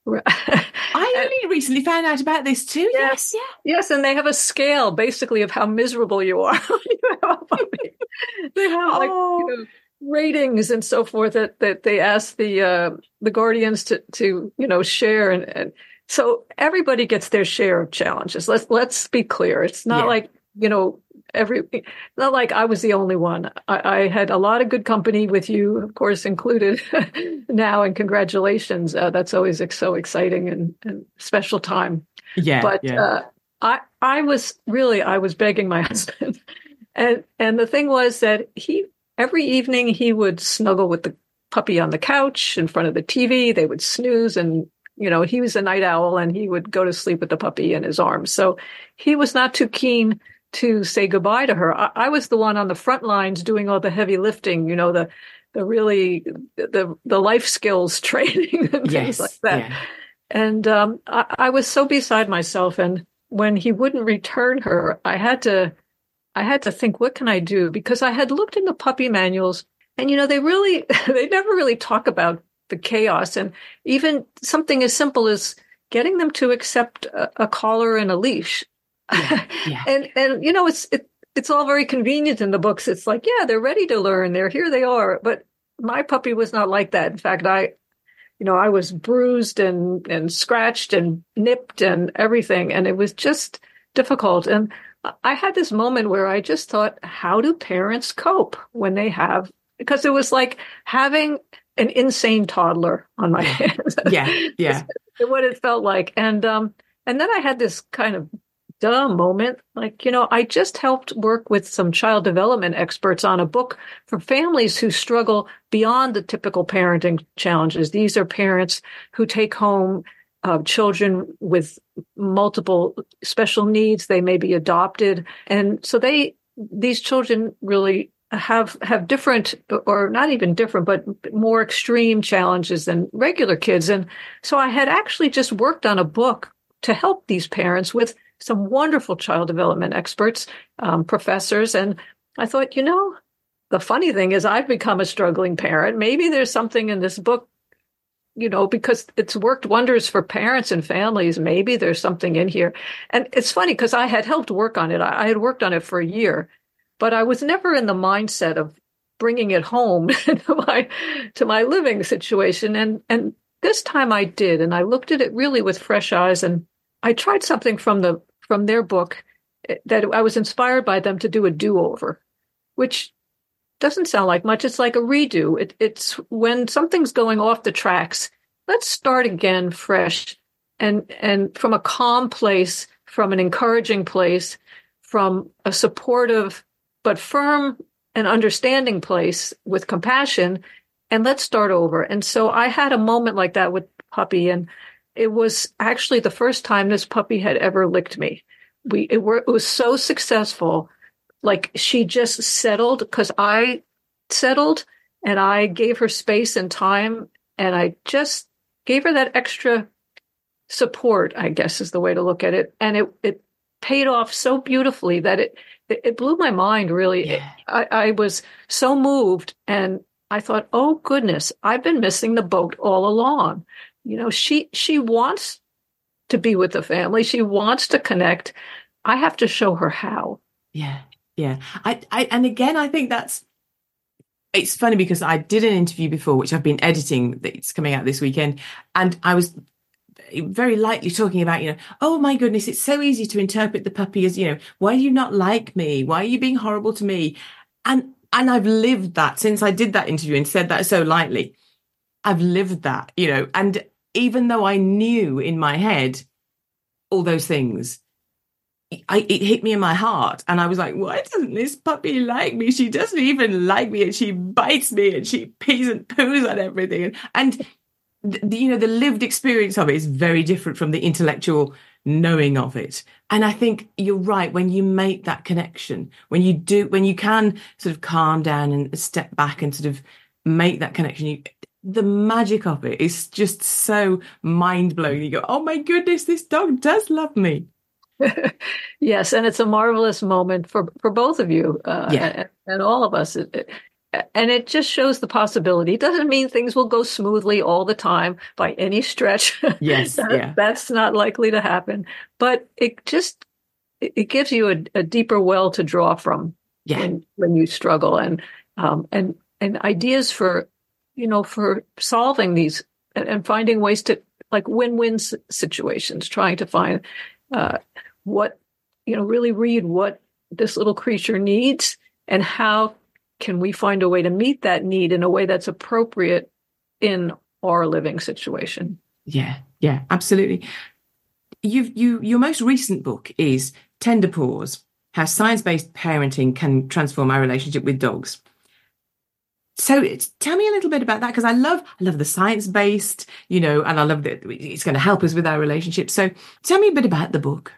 I only recently found out about this too. Yes, yes, yeah. Yes, and they have a scale basically of how miserable you are when you have a puppy. They have like oh. you know, ratings and so forth that, that they ask the uh, the guardians to to you know share, and, and so everybody gets their share of challenges. Let's let's be clear. It's not yeah. like you know every, not like I was the only one. I, I had a lot of good company with you, of course, included now. And congratulations. Uh, that's always so exciting and, and special time. Yeah. But yeah. Uh, I, I was really, I was begging my husband. And, and the thing was that he, every evening he would snuggle with the puppy on the couch in front of the T V. They would snooze, and, you know, he was a night owl and he would go to sleep with the puppy in his arms. So he was not too keen to say goodbye to her. I, I was the one on the front lines doing all the heavy lifting, you know, the, the really, the, the life skills training and yes, things like that. Yeah. And um, I, I was so beside myself. And when he wouldn't return her, I had to, I had to think, what can I do? Because I had looked in the puppy manuals, and, you know, they really, they never really talk about the chaos. And even something as simple as getting them to accept a, a collar and a leash. Yeah, yeah. and, and, you know, it's, it, it's all very convenient in the books. It's like, yeah, they're ready to learn. They're here they are. But my puppy was not like that. In fact, I, you know, I was bruised and, and scratched and nipped and everything. And it was just difficult. And I had this moment where I just thought, how do parents cope when they have, because it was like having an insane toddler on my hands. Yeah, yeah. What it felt like. And, um, and then I had this kind of duh moment. Like, you know, I just helped work with some child development experts on a book for families who struggle beyond the typical parenting challenges. These are parents who take home uh, children with multiple special needs. They may be adopted. And so they, these children really have, have different, or not even different, but more extreme challenges than regular kids. And so I had actually just worked on a book to help these parents with some wonderful child development experts, um, professors. And I thought, you know, the funny thing is I've become a struggling parent. Maybe there's something in this book, you know, because it's worked wonders for parents and families. Maybe there's something in here. And it's funny because I had helped work on it. I, I had worked on it for a year, but I was never in the mindset of bringing it home to my, to my living situation. And, and this time I did, and I looked at it really with fresh eyes, and I tried something from the, from their book that I was inspired by them to do a do-over, which doesn't sound like much. It's like a redo. It, it's when something's going off the tracks, let's start again fresh, and, and from a calm place, from an encouraging place, from a supportive but firm and understanding place with compassion, and let's start over. And so I had a moment like that with Puppy, and it was actually the first time this puppy had ever licked me. We it, were, it was so successful. Like, she just settled because I settled, and I gave her space and time, and I just gave her that extra support, I guess is the way to look at it. And it, it paid off so beautifully that it, it, it blew my mind, really. Yeah. I, I was so moved, and I thought, oh, goodness, I've been missing the boat all along. You know, she she wants to be with the family. She wants to connect. I have to show her how. Yeah. Yeah. I, I, and again, I think that's, it's funny because I did an interview before, which I've been editing, that's coming out this weekend. And I was very lightly talking about, you know, oh my goodness, it's so easy to interpret the puppy as, you know, why do you not like me? Why are you being horrible to me? And, and I've lived that since I did that interview and said that so lightly. I've lived that, you know, and even though I knew in my head all those things, I, it hit me in my heart, and I was like, why doesn't this puppy like me? She doesn't even like me, and she bites me, and she pees and poos on everything. And, and the, you know, the lived experience of it is very different from the intellectual knowing of it. And I think you're right. When you make that connection, when you do, when you can sort of calm down and step back and sort of make that connection, you, the magic of it is just so mind-blowing. You go, oh my goodness, this dog does love me. Yes, and it's a marvelous moment for, for both of you uh, yeah. and, and all of us. It, it, and it just shows the possibility. It doesn't mean things will go smoothly all the time by any stretch. Yes, that, yeah. That's not likely to happen. But it just, it, it gives you a, a deeper well to draw from yeah. when, when you struggle, and um, and and ideas for, you know, for solving these and, and finding ways to, like, win-win situations, trying to find uh, what, you know, really read what this little creature needs, and how can we find a way to meet that need in a way that's appropriate in our living situation. Yeah, yeah, absolutely. You've, you, your most recent book is Tender Paws, How Science-Based Parenting Can Transform Our Relationship with Dogs. So tell me a little bit about that, because I love I love the science-based, you know, and I love that it's going to help us with our relationship. So tell me a bit about the book.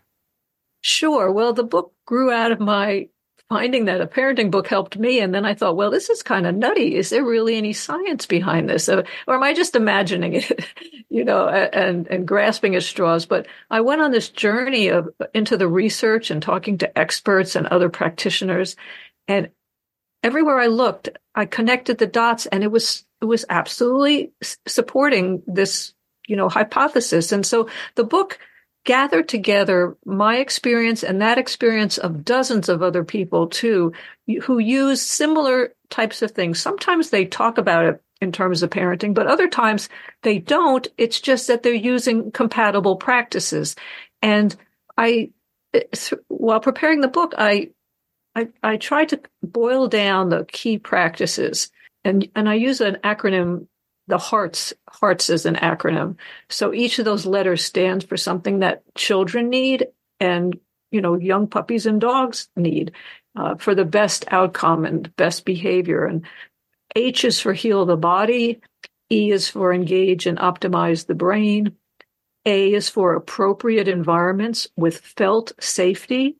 Sure. Well, the book grew out of my finding that a parenting book helped me. And then I thought, well, this is kind of nutty. Is there really any science behind this? Or, or am I just imagining it, you know, and, and grasping at straws? But I went on this journey of into the research and talking to experts and other practitioners. And everywhere I looked, I connected the dots, and it was it was absolutely supporting this, you know, hypothesis. And so the book gathered together my experience and that experience of dozens of other people too, who use similar types of things. Sometimes they talk about it in terms of parenting, but other times they don't. It's just that they're using compatible practices. And I, while preparing the book, I I, I tried to boil down the key practices, and, and I use an acronym, the HEARTS. HEARTS is an acronym. So each of those letters stands for something that children need and, you know, young puppies and dogs need uh, for the best outcome and best behavior. And H is for heal the body. E is for engage and optimize the brain. A is for appropriate environments with felt safety.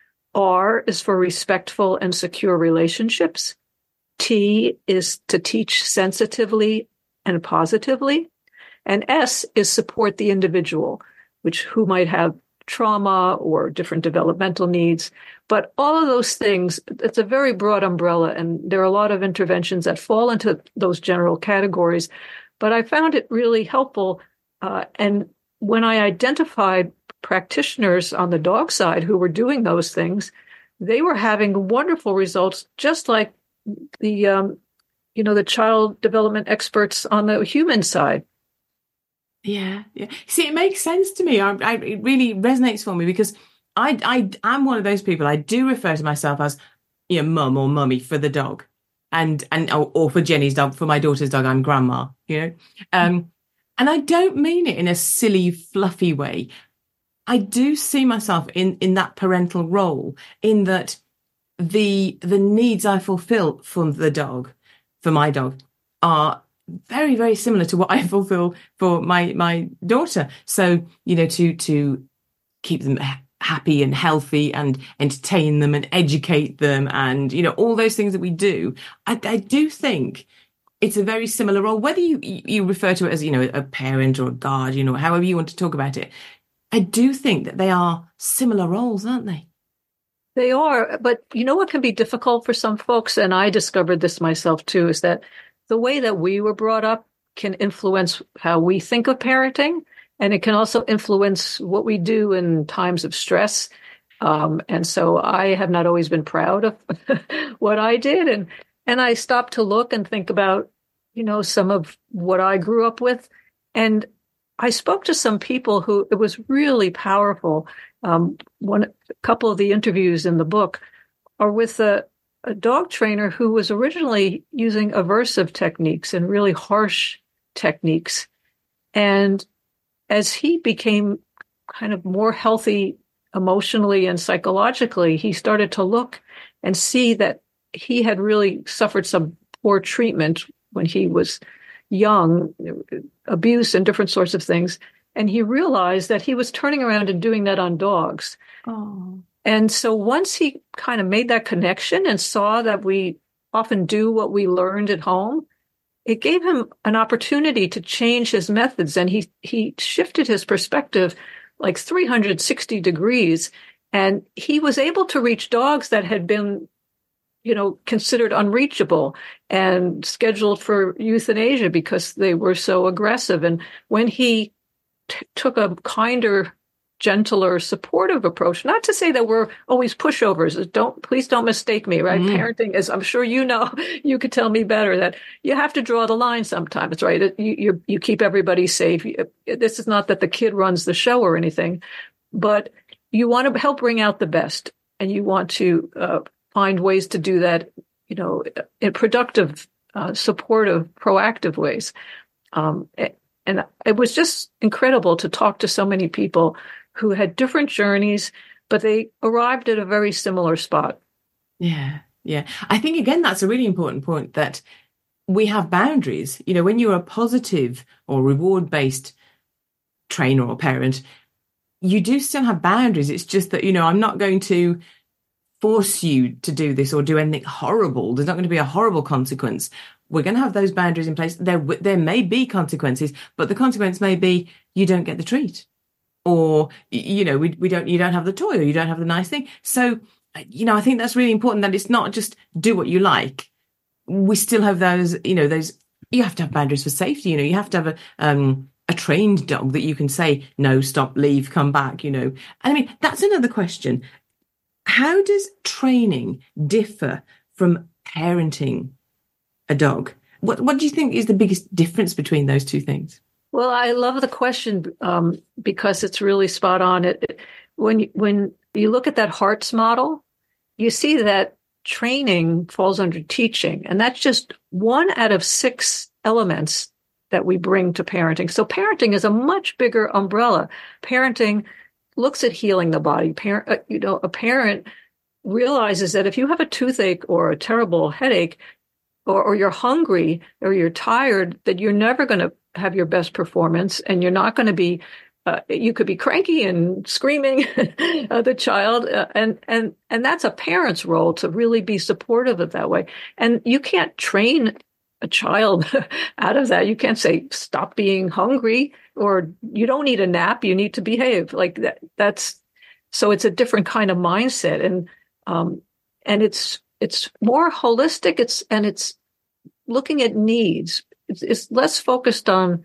R is for respectful and secure relationships. T is to teach sensitively and positively. And S is support the individual, which who might have trauma or different developmental needs. But all of those things, it's a very broad umbrella, and there are a lot of interventions that fall into those general categories. But I found it really helpful. Uh, and when I identified practitioners on the dog side who were doing those things, they were having wonderful results, just like the, um, you know, the child development experts on the human side. Yeah, yeah. See, it makes sense to me. I, I, it really resonates for me, because I, I, I'm one of those people. I do refer to myself as, you know, mum or mummy for the dog, and and or, or for Jenny's dog. For my daughter's dog, I'm grandma. You know, um, and I don't mean it in a silly, fluffy way. I do see myself in, in that parental role, in that the the needs I fulfill for the dog, for my dog, are very, very similar to what I fulfill for my my daughter. So, you know, to to keep them happy and healthy and entertain them and educate them and, you know, all those things that we do, I, I do think it's a very similar role, whether you, you refer to it as, you know, a parent or a guardian or however you want to talk about it. I do think that they are similar roles, aren't they? They are. But you know what can be difficult for some folks, and I discovered this myself too, is that the way that we were brought up can influence how we think of parenting, and it can also influence what we do in times of stress. Um, and so I have not always been proud of what I did. And, and I stopped to look and think about, you know, some of what I grew up with. And I spoke to some people who it was really powerful. Um, one, a couple of the interviews in the book are with a, a dog trainer who was originally using aversive techniques and really harsh techniques. And as he became kind of more healthy emotionally and psychologically, he started to look and see that he had really suffered some poor treatment when he was young, abuse and different sorts of things. And he realized that he was turning around and doing that on dogs. Oh. And so once he kind of made that connection and saw that we often do what we learned at home, it gave him an opportunity to change his methods. And he, he shifted his perspective like three hundred sixty degrees. And he was able to reach dogs that had been, you know, considered unreachable and scheduled for euthanasia because they were so aggressive. And when he t- took a kinder, gentler, supportive approach, not to say that we're always pushovers. Don't, please don't mistake me, right? Mm. Parenting is, I'm sure you know, you could tell me better that you have to draw the line sometimes, right? You, you, you keep everybody safe. This is not that the kid runs the show or anything, but you want to help bring out the best. and you want to uh, find ways to do that, you know, in productive, uh, supportive, proactive ways. Um, and it was just incredible to talk to so many people who had different journeys, but they arrived at a very similar spot. Yeah, yeah. I think, again, that's a really important point, that we have boundaries. You know, when you're a positive or reward-based trainer or parent, you do still have boundaries. It's just that, you know, I'm not going to force you to do this or do anything horrible. There's not going to be a horrible consequence. We're going to have those boundaries in place. There, there may be consequences, but the consequence may be you don't get the treat, or, you know, we, we don't, you don't have the toy, or you don't have the nice thing. So, you know, I think that's really important, that it's not just do what you like. We still have those, you know, those, you have to have boundaries for safety. You know, you have to have a, um, a trained dog that you can say, no, stop, leave, come back, you know. And I mean, that's another question. How does training differ from parenting a dog? What What do you think is the biggest difference between those two things? Well, I love the question um, because it's really spot on. It, it when when you look at that Hartz model, you see that training falls under teaching, and that's just one out of six elements that we bring to parenting. So parenting is a much bigger umbrella. Parenting looks at healing the body. Parent, uh, you know, a parent realizes that if you have a toothache or a terrible headache, or, or you're hungry or you're tired, that you're never going to have your best performance, and you're not going to be, uh, you could be cranky and screaming at the child. Uh, and, and, and that's a parent's role, to really be supportive of that way. And you can't train a child out of that. You can't say, stop being hungry, or you don't need a nap, you need to behave like that. That's, so it's a different kind of mindset. And, um, and it's, it's more holistic. It's, and it's looking at needs. It's, it's less focused on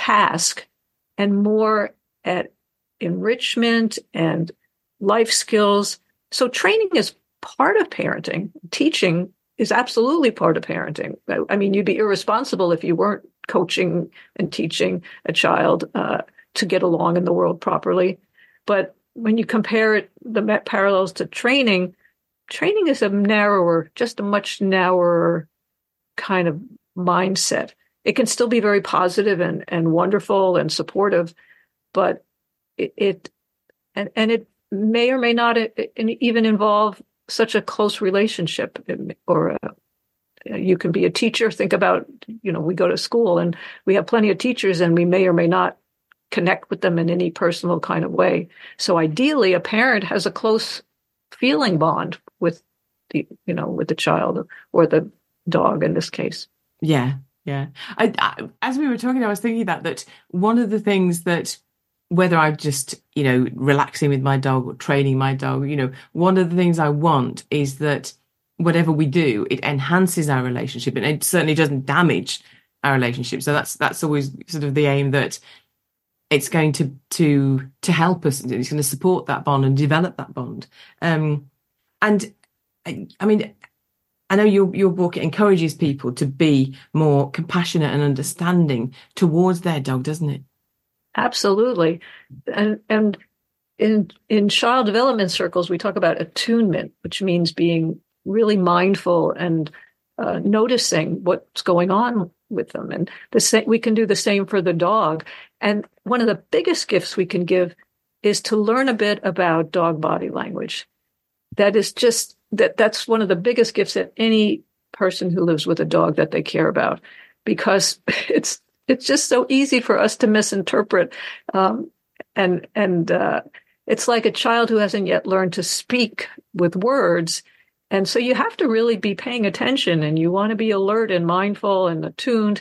task and more at enrichment and life skills. So training is part of parenting. Teaching is absolutely part of parenting. I mean, you'd be irresponsible if you weren't coaching and teaching a child uh, to get along in the world properly. But when you compare it, the parallels to training, training is a narrower, just a much narrower kind of mindset. It can still be very positive and, and wonderful and supportive, but it, it and, and it may or may not even involve such a close relationship. Or uh, you can be a teacher. Think about, you know, we go to school and we have plenty of teachers, and we may or may not connect with them in any personal kind of way. So ideally, a parent has a close feeling bond with the, you know, with the child or the dog in this case. Yeah, yeah. I, I, as we were talking, I was thinking that that one of the things that, whether I'm just, you know, relaxing with my dog or training my dog, you know, one of the things I want is that whatever we do, it enhances our relationship, and it certainly doesn't damage our relationship. So that's that's always sort of the aim, that it's going to to to help us. It's going to support that bond and develop that bond. Um, and I, I mean, I know your your book encourages people to be more compassionate and understanding towards their dog, doesn't it? Absolutely. And and in in child development circles, we talk about attunement, which means being really mindful and uh, noticing what's going on with them. And the same, we can do the same for the dog. And one of the biggest gifts we can give is to learn a bit about dog body language. That is just that that's one of the biggest gifts that any person who lives with a dog that they care about, because it's It's just so easy for us to misinterpret. Um, and and uh, it's like a child who hasn't yet learned to speak with words. And so you have to really be paying attention, and you want to be alert and mindful and attuned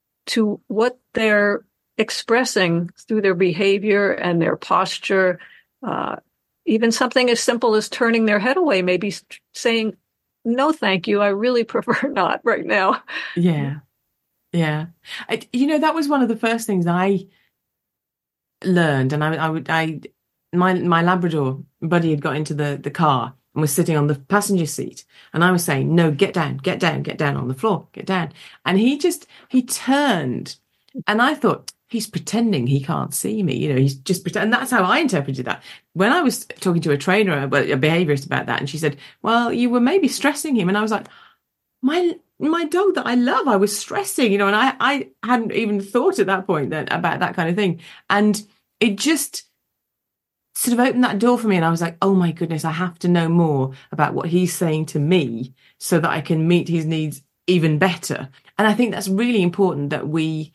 to what they're expressing through their behavior and their posture. Uh, even something as simple as turning their head away, maybe saying, no, thank you, I really prefer not right now. Yeah. Yeah. I, you know, that was one of the first things I learned. And I, I would, I, my, my Labrador buddy had got into the, the car and was sitting on the passenger seat. And I was saying, no, get down, get down, get down on the floor, get down. And he just, he turned, and I thought, he's pretending he can't see me. You know, he's just pretend. And that's how I interpreted that. When I was talking to a trainer, a behaviorist about that, and she said, well, you were maybe stressing him. And I was like, my my dog that I love, I was stressing, you know, and I, I hadn't even thought at that point that about that kind of thing. And it just sort of opened that door for me. And I was like, oh my goodness, I have to know more about what he's saying to me so that I can meet his needs even better. And I think that's really important, that we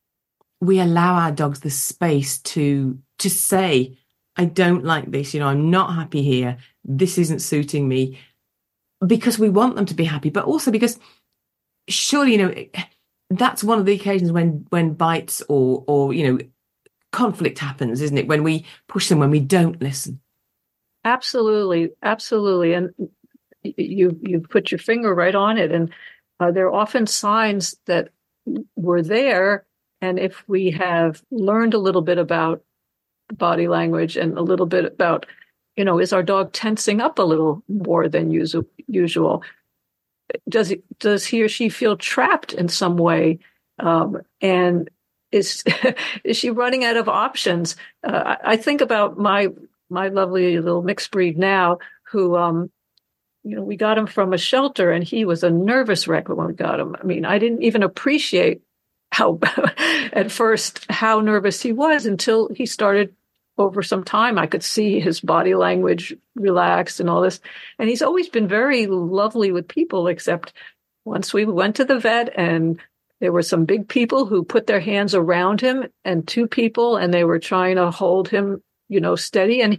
we allow our dogs the space to to say, I don't like this, you know, I'm not happy here, this isn't suiting me, because we want them to be happy, but also because surely, you know, that's one of the occasions when when bites or or you know conflict happens, isn't it? When we push them, when we don't listen. Absolutely, absolutely, and you you put your finger right on it. And uh, there are often signs that we're there, and if we have learned a little bit about body language and a little bit about, you know, is our dog tensing up a little more than usual? Usual? Does he, does he or she feel trapped in some way? Um, and is is she running out of options? Uh, I, I think about my my lovely little mixed breed now, who, um, you know, we got him from a shelter, and he was a nervous wreck when we got him. I mean, I didn't even appreciate how, at first, how nervous he was until he started. Over some time, I could see his body language relaxed and all this. And he's always been very lovely with people, except once we went to the vet and there were some big people who put their hands around him, and two people, and they were trying to hold him, you know, steady. And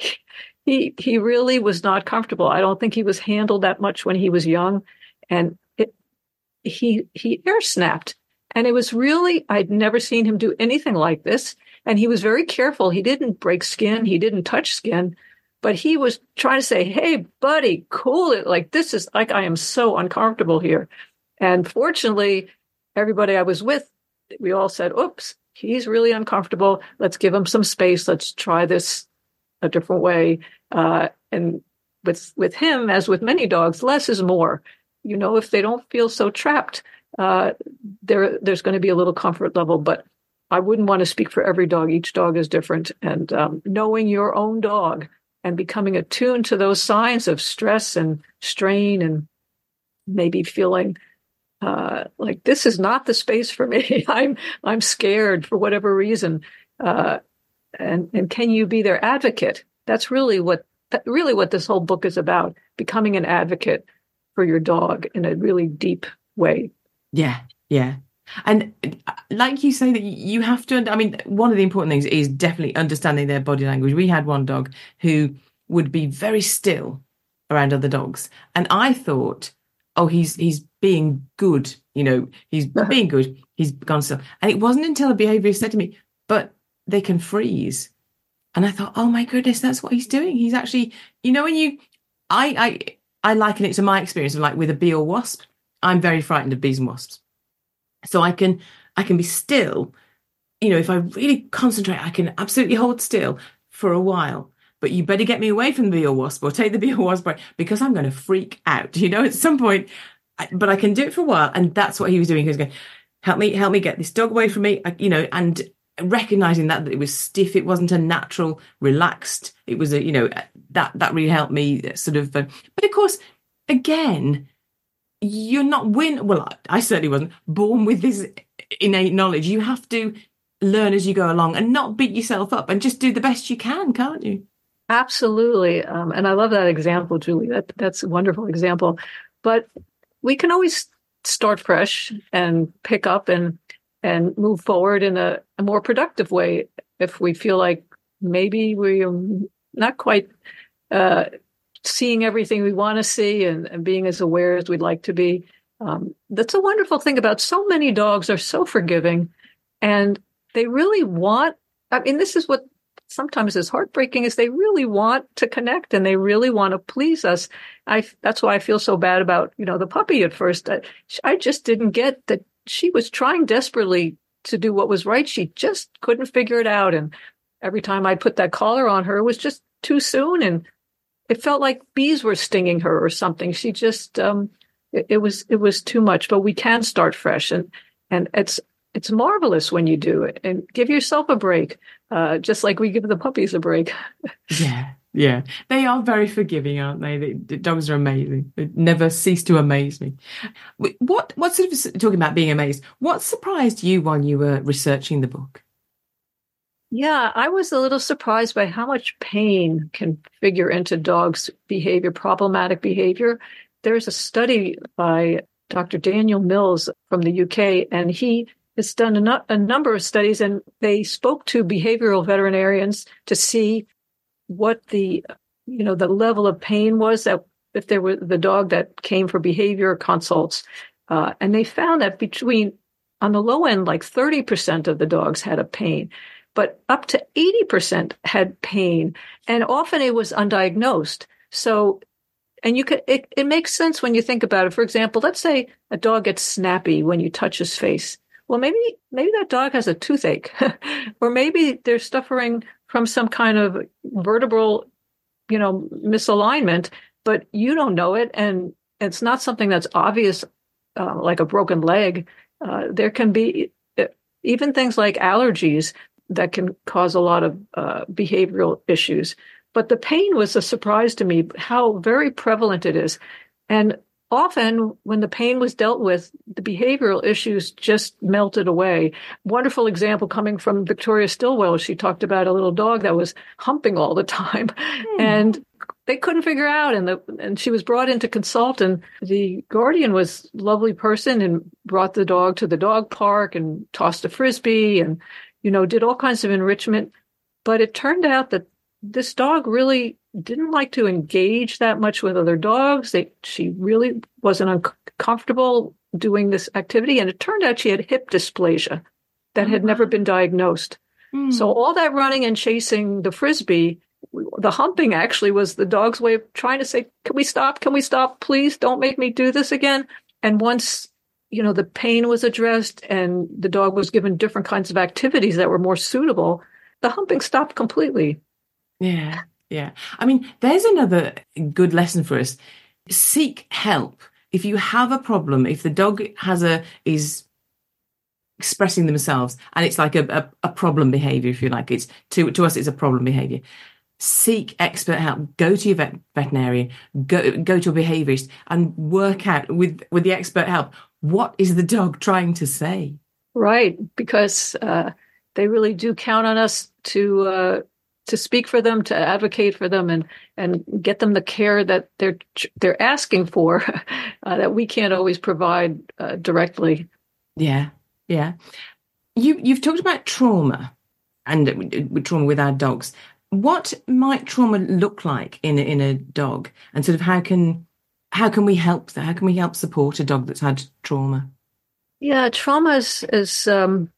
he he really was not comfortable. I don't think he was handled that much when he was young. And it, he he air snapped. And it was really, I'd never seen him do anything like this. And he was very careful. He didn't break skin. He didn't touch skin. But he was trying to say, hey, buddy, cool it. Like, this is like, I am so uncomfortable here. And fortunately, everybody I was with, we all said, oops, he's really uncomfortable. Let's give him some space. Let's try this a different way. Uh, and with with him, as with many dogs, less is more. You know, if they don't feel so trapped, uh, there there's going to be a little comfort level. But I wouldn't want to speak for every dog. Each dog is different. And um, knowing your own dog and becoming attuned to those signs of stress and strain, and maybe feeling uh, like this is not the space for me. I'm I'm scared for whatever reason. Uh, and and can you be their advocate? That's really what really what this whole book is about: becoming an advocate for your dog in a really deep way. Yeah, yeah. And like you say, that you have to, I mean, one of the important things is definitely understanding their body language. We had one dog who would be very still around other dogs. And I thought, oh, he's he's being good. You know, he's being good. He's gone still. And it wasn't until a behaviorist said to me, but they can freeze. And I thought, oh my goodness, that's what he's doing. He's actually, you know, when you, I, I, I liken it to my experience of like with a bee or wasp. I'm very frightened of bees and wasps. So I can I can be still, you know, if I really concentrate, I can absolutely hold still for a while. But you better get me away from the bee or wasp, or take the bee or wasp away, because I'm going to freak out, you know, at some point. I, but I can do it for a while. And that's what he was doing. He was going, help me, help me get this dog away from me, I, you know, and recognizing that, that it was stiff. It wasn't a natural, relaxed. It was a, you know, that, that really helped me sort of. Uh, but of course, again, you're not win. Well, I certainly wasn't born with this innate knowledge. You have to learn as you go along and not beat yourself up, and just do the best you can, can't you? Absolutely. Um, and I love that example, Julie. That that's a wonderful example. But we can always start fresh and pick up and and move forward in a, a more productive way if we feel like maybe we're not quite uh, seeing everything we want to see, and, and being as aware as we'd like to be. Um, that's a wonderful thing about so many dogs are so forgiving, and they really want, I mean, this is what sometimes is heartbreaking, is they really want to connect, and they really want to please us. I, that's why I feel so bad about, you know, the puppy at first. I, I just didn't get that she was trying desperately to do what was right. She just couldn't figure it out. And every time I put that collar on her, it was just too soon. And it felt like bees were stinging her or something. She just, um, it, it was, it was too much. But we can start fresh, and and it's it's marvelous when you do it, and give yourself a break, uh, just like we give the puppies a break. Yeah, yeah. They are very forgiving, aren't they? The, the dogs are amazing. They never cease to amaze me. What, what sort of, talking about being amazed, what surprised you while you were researching the book? Yeah, I was a little surprised by how much pain can figure into dogs' behavior, problematic behavior. There's a study by Doctor Daniel Mills from the U K, and he has done a, no- a number of studies, and they spoke to behavioral veterinarians to see what the, you know, the level of pain was that if there were the dog that came for behavior consults. Uh, and they found that between, on the low end, like thirty percent of the dogs had a pain, but up to eighty percent had pain. And often it was undiagnosed. So, and you could, it, it makes sense when you think about it. For example, let's say a dog gets snappy when you touch his face. Well, maybe, maybe that dog has a toothache, or maybe they're suffering from some kind of vertebral, you know, misalignment, but you don't know it. And it's not something that's obvious, uh, like a broken leg. Uh, there can be uh, even things like allergies that can cause a lot of uh, behavioral issues. But the pain was a surprise to me, how very prevalent it is. And often when the pain was dealt with, the behavioral issues just melted away. Wonderful example coming from Victoria Stilwell. She talked about a little dog that was humping all the time. Hmm. And they couldn't figure out. And the and she was brought in to consult. And the guardian was a lovely person and brought the dog to the dog park and tossed a Frisbee and, you know, did all kinds of enrichment. But it turned out that this dog really didn't like to engage that much with other dogs. They, she really wasn't uncomfortable doing this activity. And it turned out she had hip dysplasia that had never been diagnosed. Mm. So all that running and chasing the Frisbee, the humping actually was the dog's way of trying to say, can we stop? Can we stop? Please don't make me do this again. And once, you know, the pain was addressed and the dog was given different kinds of activities that were more suitable, the humping stopped completely. Yeah, yeah. I mean, there's another good lesson for us. Seek help. If you have a problem, if the dog has a is expressing themselves and it's like a, a, a problem behavior, if you like, it's to to us, it's a problem behavior. Seek expert help. Go to your vet, veterinarian. Go go to a behaviorist and work out with with the expert help. What is the dog trying to say? Right, because uh, they really do count on us to. Uh, to speak for them, to advocate for them, and and get them the care that they're they're asking for, uh, that we can't always provide uh, directly. Yeah, yeah. You you've talked about trauma, and with trauma with our dogs. What might trauma look like in a, in a dog, and sort of how can how can we help that? How can we help support a dog that's had trauma? Yeah, trauma is is um,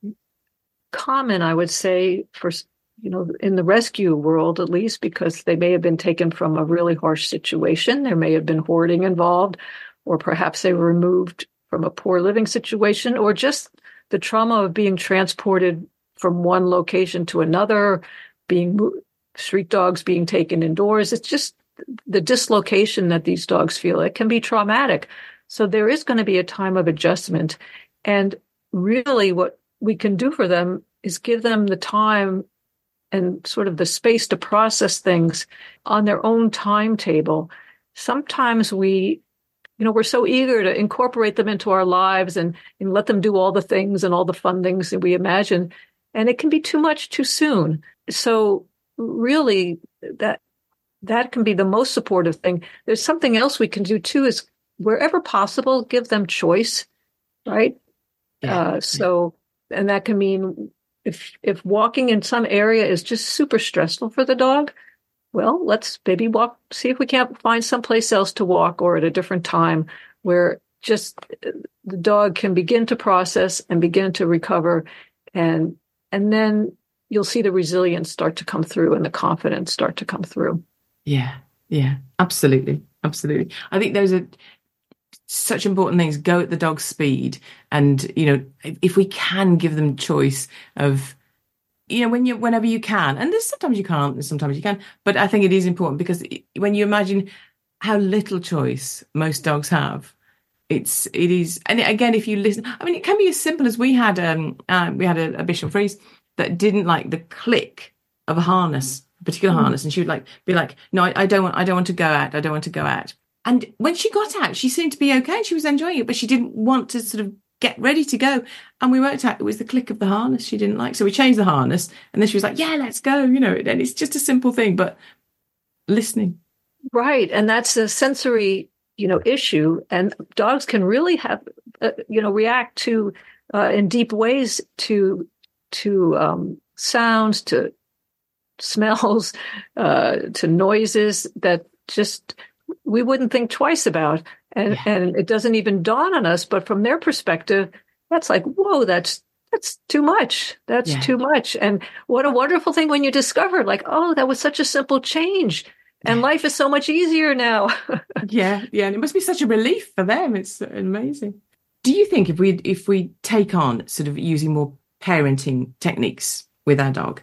common, I would say, for. You know, in the rescue world, at least, because they may have been taken from a really harsh situation. There may have been hoarding involved, or perhaps they were removed from a poor living situation, or just the trauma of being transported from one location to another, being street dogs being taken indoors. It's just the dislocation that these dogs feel. It can be traumatic. So there is going to be a time of adjustment. And really what we can do for them is give them the time and sort of the space to process things on their own timetable. Sometimes we, you know, we're so eager to incorporate them into our lives and, and let them do all the things and all the fun things that we imagine. And it can be too much too soon. So really that, that can be the most supportive thing. There's something else we can do too, is wherever possible, give them choice, right? Yeah. Uh, so, and that can mean, If if walking in some area is just super stressful for the dog, well, let's maybe walk, see if we can't find someplace else to walk or at a different time where just the dog can begin to process and begin to recover. And and then you'll see the resilience start to come through and the confidence start to come through. Yeah, yeah, absolutely. Absolutely. I think those are such important things. Go at the dog's speed, and you know, if, if we can give them choice of, you know, when you whenever you can, and there's sometimes you can't and sometimes you can, but I think it is important because when you imagine how little choice most dogs have, It's it is, and again, if you listen, I mean, it can be as simple as we had um uh, we had a, a Bichon Frise that didn't like the click of a harness, a particular Mm. harness, and she would like be like, no, I, I don't want, I don't want to go out, I don't want to go out. And when she got out, she seemed to be okay, she was enjoying it, but she didn't want to sort of get ready to go. And we worked out it was the click of the harness she didn't like, so we changed the harness, and then she was like, yeah, let's go, you know. And it's just a simple thing, but listening. Right. And that's a sensory, you know, issue. And dogs can really have, uh, you know, react to, uh, in deep ways to, to, um, sounds, to smells, uh, to noises that just, we wouldn't think twice about. And, Yeah. and it doesn't even dawn on us, but from their perspective, that's like, whoa, that's, that's too much. That's Yeah. too much. And what a wonderful thing when you discover, like, oh, that was such a simple change. And Yeah. life is so much easier now. Yeah, yeah, and it must be such a relief for them. It's amazing. Do you think if we if we take on sort of using more parenting techniques with our dog,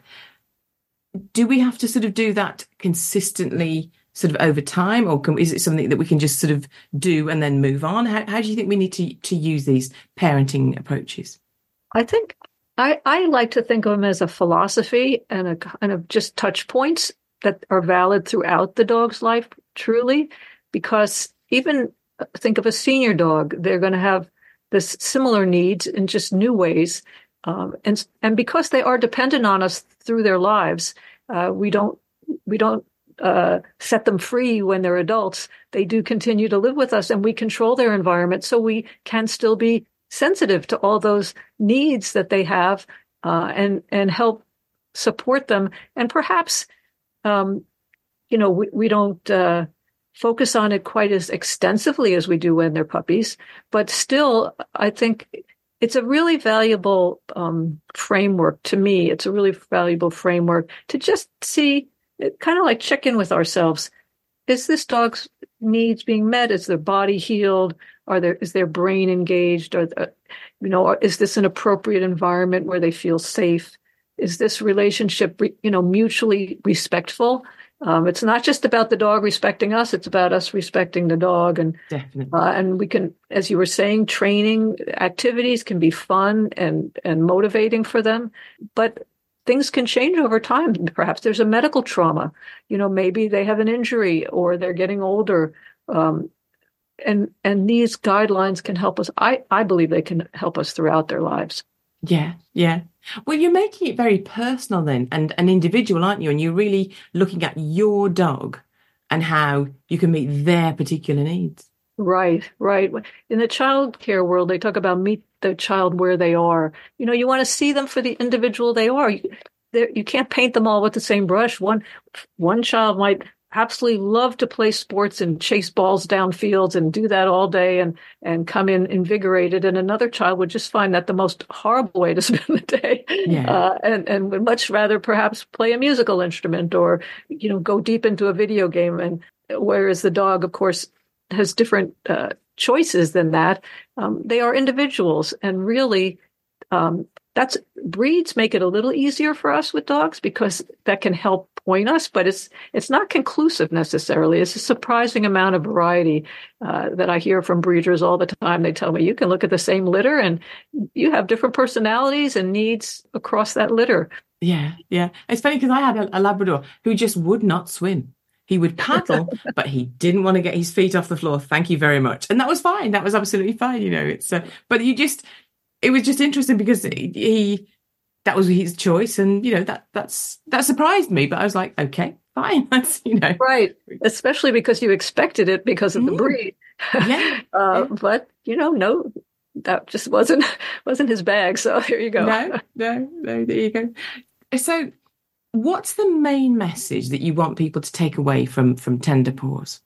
do we have to sort of do that consistently, sort of over time, or can, is it something that we can just sort of do and then move on? How, how do you think we need to to use these parenting approaches? I think I, I like to think of them as a philosophy and a kind of just touch points that are valid throughout the dog's life, truly, because even think of a senior dog, they're going to have this similar needs in just new ways. Um, and, and because they are dependent on us through their lives, uh, we don't, we don't, uh, set them free when they're adults. They do continue to live with us, and we control their environment, so we can still be sensitive to all those needs that they have, uh, and, and help support them. And perhaps, Um, you know, we, we don't uh, focus on it quite as extensively as we do when they're puppies, but still, I think it's a really valuable um, framework to me. It's a really valuable framework to just see, kind of like check in with ourselves. Is this dog's needs being met? Is their body healed? Are there, is their brain engaged? Or, the, you know, is this an appropriate environment where they feel safe? Is this relationship, you know, mutually respectful? Um, it's not just about the dog respecting us; it's about us respecting the dog. And Definitely. uh, and we can, as you were saying, training activities can be fun and and motivating for them, but things can change over time. Perhaps there's a medical trauma. You know, maybe they have an injury or they're getting older. Um, and and these guidelines can help us. I I believe they can help us throughout their lives. Yeah, yeah. Well, you're making it very personal then, and an individual, aren't you? And you're really looking at your dog and how you can meet their particular needs. Right, right. In the child care world, they talk about meet the child where they are. You know, you want to see them for the individual they are. You, you can't paint them all with the same brush. One, one child might absolutely love to play sports and chase balls down fields and do that all day and, and come in invigorated. And another child would just find that the most horrible way to spend the day. Yeah. Uh, and, and would much rather perhaps play a musical instrument or, you know, go deep into a video game. And whereas the dog, of course, has different uh, choices than that. Um, they are individuals, and really, um, that's breeds make it a little easier for us with dogs because that can help point us, but it's it's not conclusive necessarily. It's a surprising amount of variety uh, that I hear from breeders all the time. They tell me you can look at the same litter and you have different personalities and needs across that litter. Yeah, yeah. It's funny because I had a, a Labrador who just would not swim. He would paddle, but he didn't want to get his feet off the floor. Thank you very much. And that was fine. That was absolutely fine. You know, it's, uh, but you just, it was just interesting because he, he, that was his choice. And, you know, that, that's, that surprised me, but I was like, okay, fine. That's, you know. Right. Especially because you expected it because of the Mm. breed. Yeah. uh, yeah. But, you know, no, that just wasn't, wasn't his bag. So there you go. No, no, no, there you go. So, what's the main message that you want people to take away from from Tender Paws?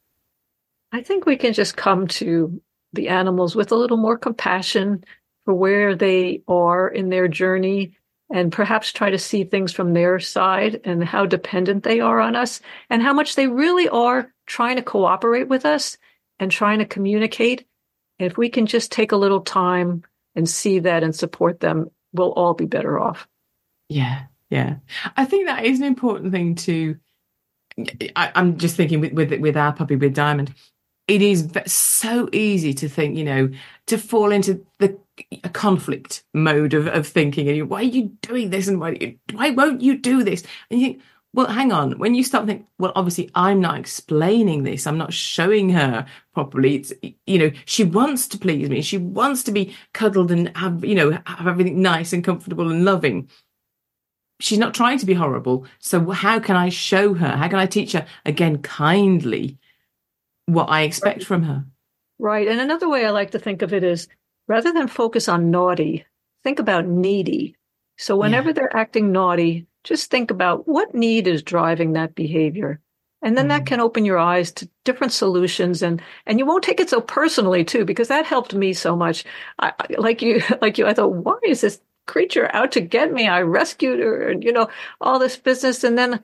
I think we can just come to the animals with a little more compassion for where they are in their journey and perhaps try to see things from their side and how dependent they are on us and how much they really are trying to cooperate with us and trying to communicate. If we can just take a little time and see that and support them, we'll all be better off. Yeah. Yeah, I think that is an important thing to. I, I'm just thinking with, with with our puppy, with Diamond, it is so easy to think, you know, to fall into the a conflict mode of, of thinking, and you, why are you doing this, and why why won't you do this? And you think, well, hang on. When you start thinking, well, obviously I'm not explaining this, I'm not showing her properly. It's, you know, she wants to please me, she wants to be cuddled and have, you know, have everything nice and comfortable and loving. She's not trying to be horrible. So how can I show her? How can I teach her, again, kindly, what I expect right. from her? Right. And another way I like to think of it is, rather than focus on naughty, think about needy. So whenever yeah. they're acting naughty, just think about what need is driving that behavior. And then mm. that can open your eyes to different solutions, and, and you won't take it so personally too, because that helped me so much. I, like you, like you, I thought, why is this creature out to get me? I rescued her, and, you know, all this business. And then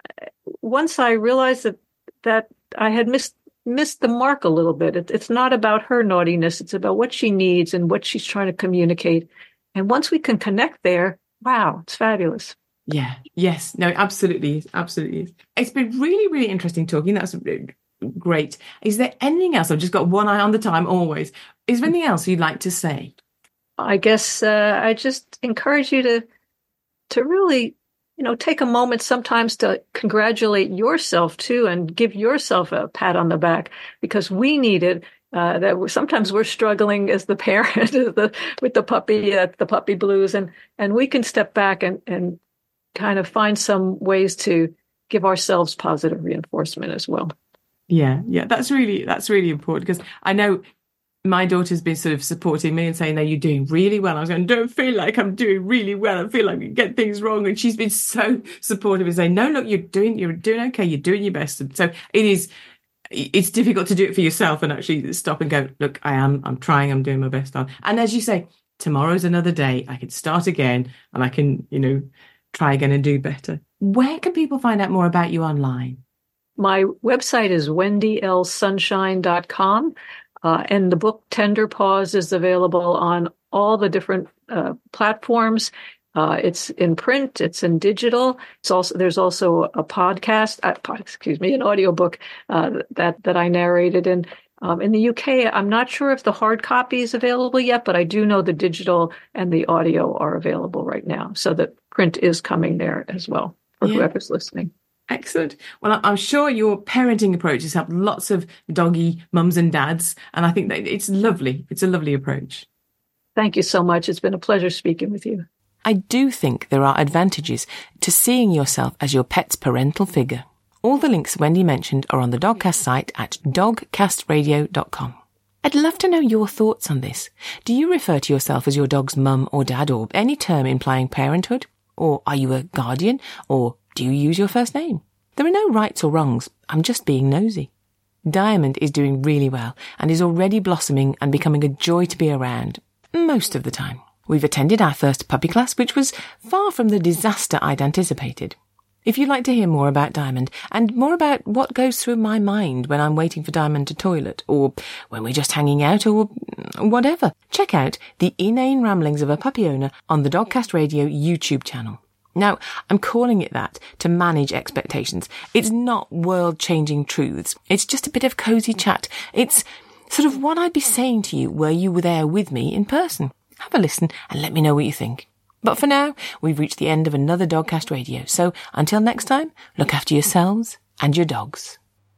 once I realized that, that I had missed, missed the mark a little bit, it, it's not about her naughtiness. It's about what she needs and what she's trying to communicate. And once we can connect there, wow, it's fabulous. Yeah. Yes. No, absolutely. Absolutely. It's been really, really interesting talking. That's great. Is there anything else? I've just got one eye on the time always. Is there anything else you'd like to say? I guess uh, I just encourage you to, to really, you know, take a moment sometimes to congratulate yourself too, and give yourself a pat on the back, because we need it. Uh, that we're, sometimes we're struggling as the parent the, with the puppy, uh, the puppy blues, and, and we can step back and, and kind of find some ways to give ourselves positive reinforcement as well. Yeah, yeah, that's really that's really important, because I know my daughter's been sort of supporting me and saying, no, you're doing really well. I was going, don't feel like I'm doing really well. I feel like you get things wrong. And she's been so supportive and saying, no, look, you're doing, you're doing okay. You're doing your best. And so it is, it's difficult to do it for yourself and actually stop and go, look, I am, I'm trying, I'm doing my best. On. And as you say, tomorrow's another day. I can start again, and I can, you know, try again and do better. Where can people find out more about you online? My website is wendy l sunshine dot com. Uh, and the book Tender Paws is available on all the different uh, platforms. Uh, it's in print, it's in digital. It's also there's also a podcast, uh, excuse me, an audiobook uh, that that I narrated. And um, in the U K, I'm not sure if the hard copy is available yet, but I do know the digital and the audio are available right now. So the print is coming there as well for yeah. whoever's listening. Excellent. Well, I'm sure your parenting approach has helped lots of doggy mums and dads, and I think that it's lovely. It's a lovely approach. Thank you so much. It's been a pleasure speaking with you. I do think there are advantages to seeing yourself as your pet's parental figure. All the links Wendy mentioned are on the Dogcast site at dog cast radio dot com. I'd love to know your thoughts on this. Do you refer to yourself as your dog's mum or dad, or any term implying parenthood? Or are you a guardian? Or do you use your first name? There are no rights or wrongs. I'm just being nosy. Diamond is doing really well and is already blossoming and becoming a joy to be around, most of the time. We've attended our first puppy class, which was far from the disaster I'd anticipated. If you'd like to hear more about Diamond, and more about what goes through my mind when I'm waiting for Diamond to toilet, or when we're just hanging out, or whatever, check out the inane ramblings of a puppy owner on the Dogcast Radio YouTube channel. Now, I'm calling it that to manage expectations. It's not world-changing truths. It's just a bit of cosy chat. It's sort of what I'd be saying to you were you there with me in person. Have a listen and let me know what you think. But for now, we've reached the end of another Dogcast Radio. So until next time, look after yourselves and your dogs.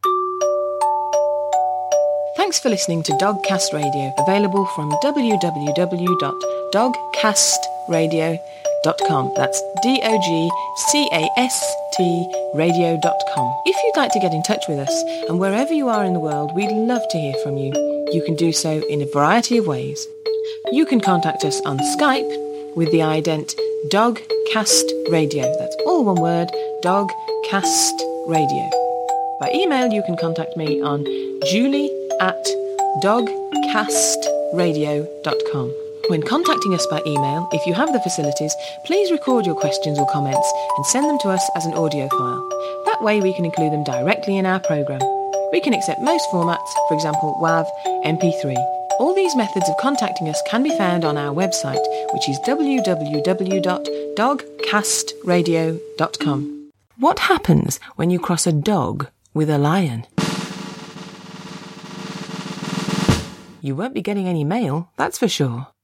Thanks for listening to Dogcast Radio, available from w w w dot dog cast radio dot com. That's D O G C A S T radio dot com. If you'd like to get in touch with us, and wherever you are in the world, we'd love to hear from you. You can do so in a variety of ways. You can contact us on Skype with the ident Dogcast Radio. That's all one word, Dogcast Radio. By email, you can contact me on julie at dogcast radio dot com. When contacting us by email, if you have the facilities, please record your questions or comments and send them to us as an audio file. That way we can include them directly in our programme. We can accept most formats, for example WAV, M P three. All these methods of contacting us can be found on our website, which is w w w dot dogcast radio dot com. What happens when you cross a dog with a lion? You won't be getting any mail, that's for sure.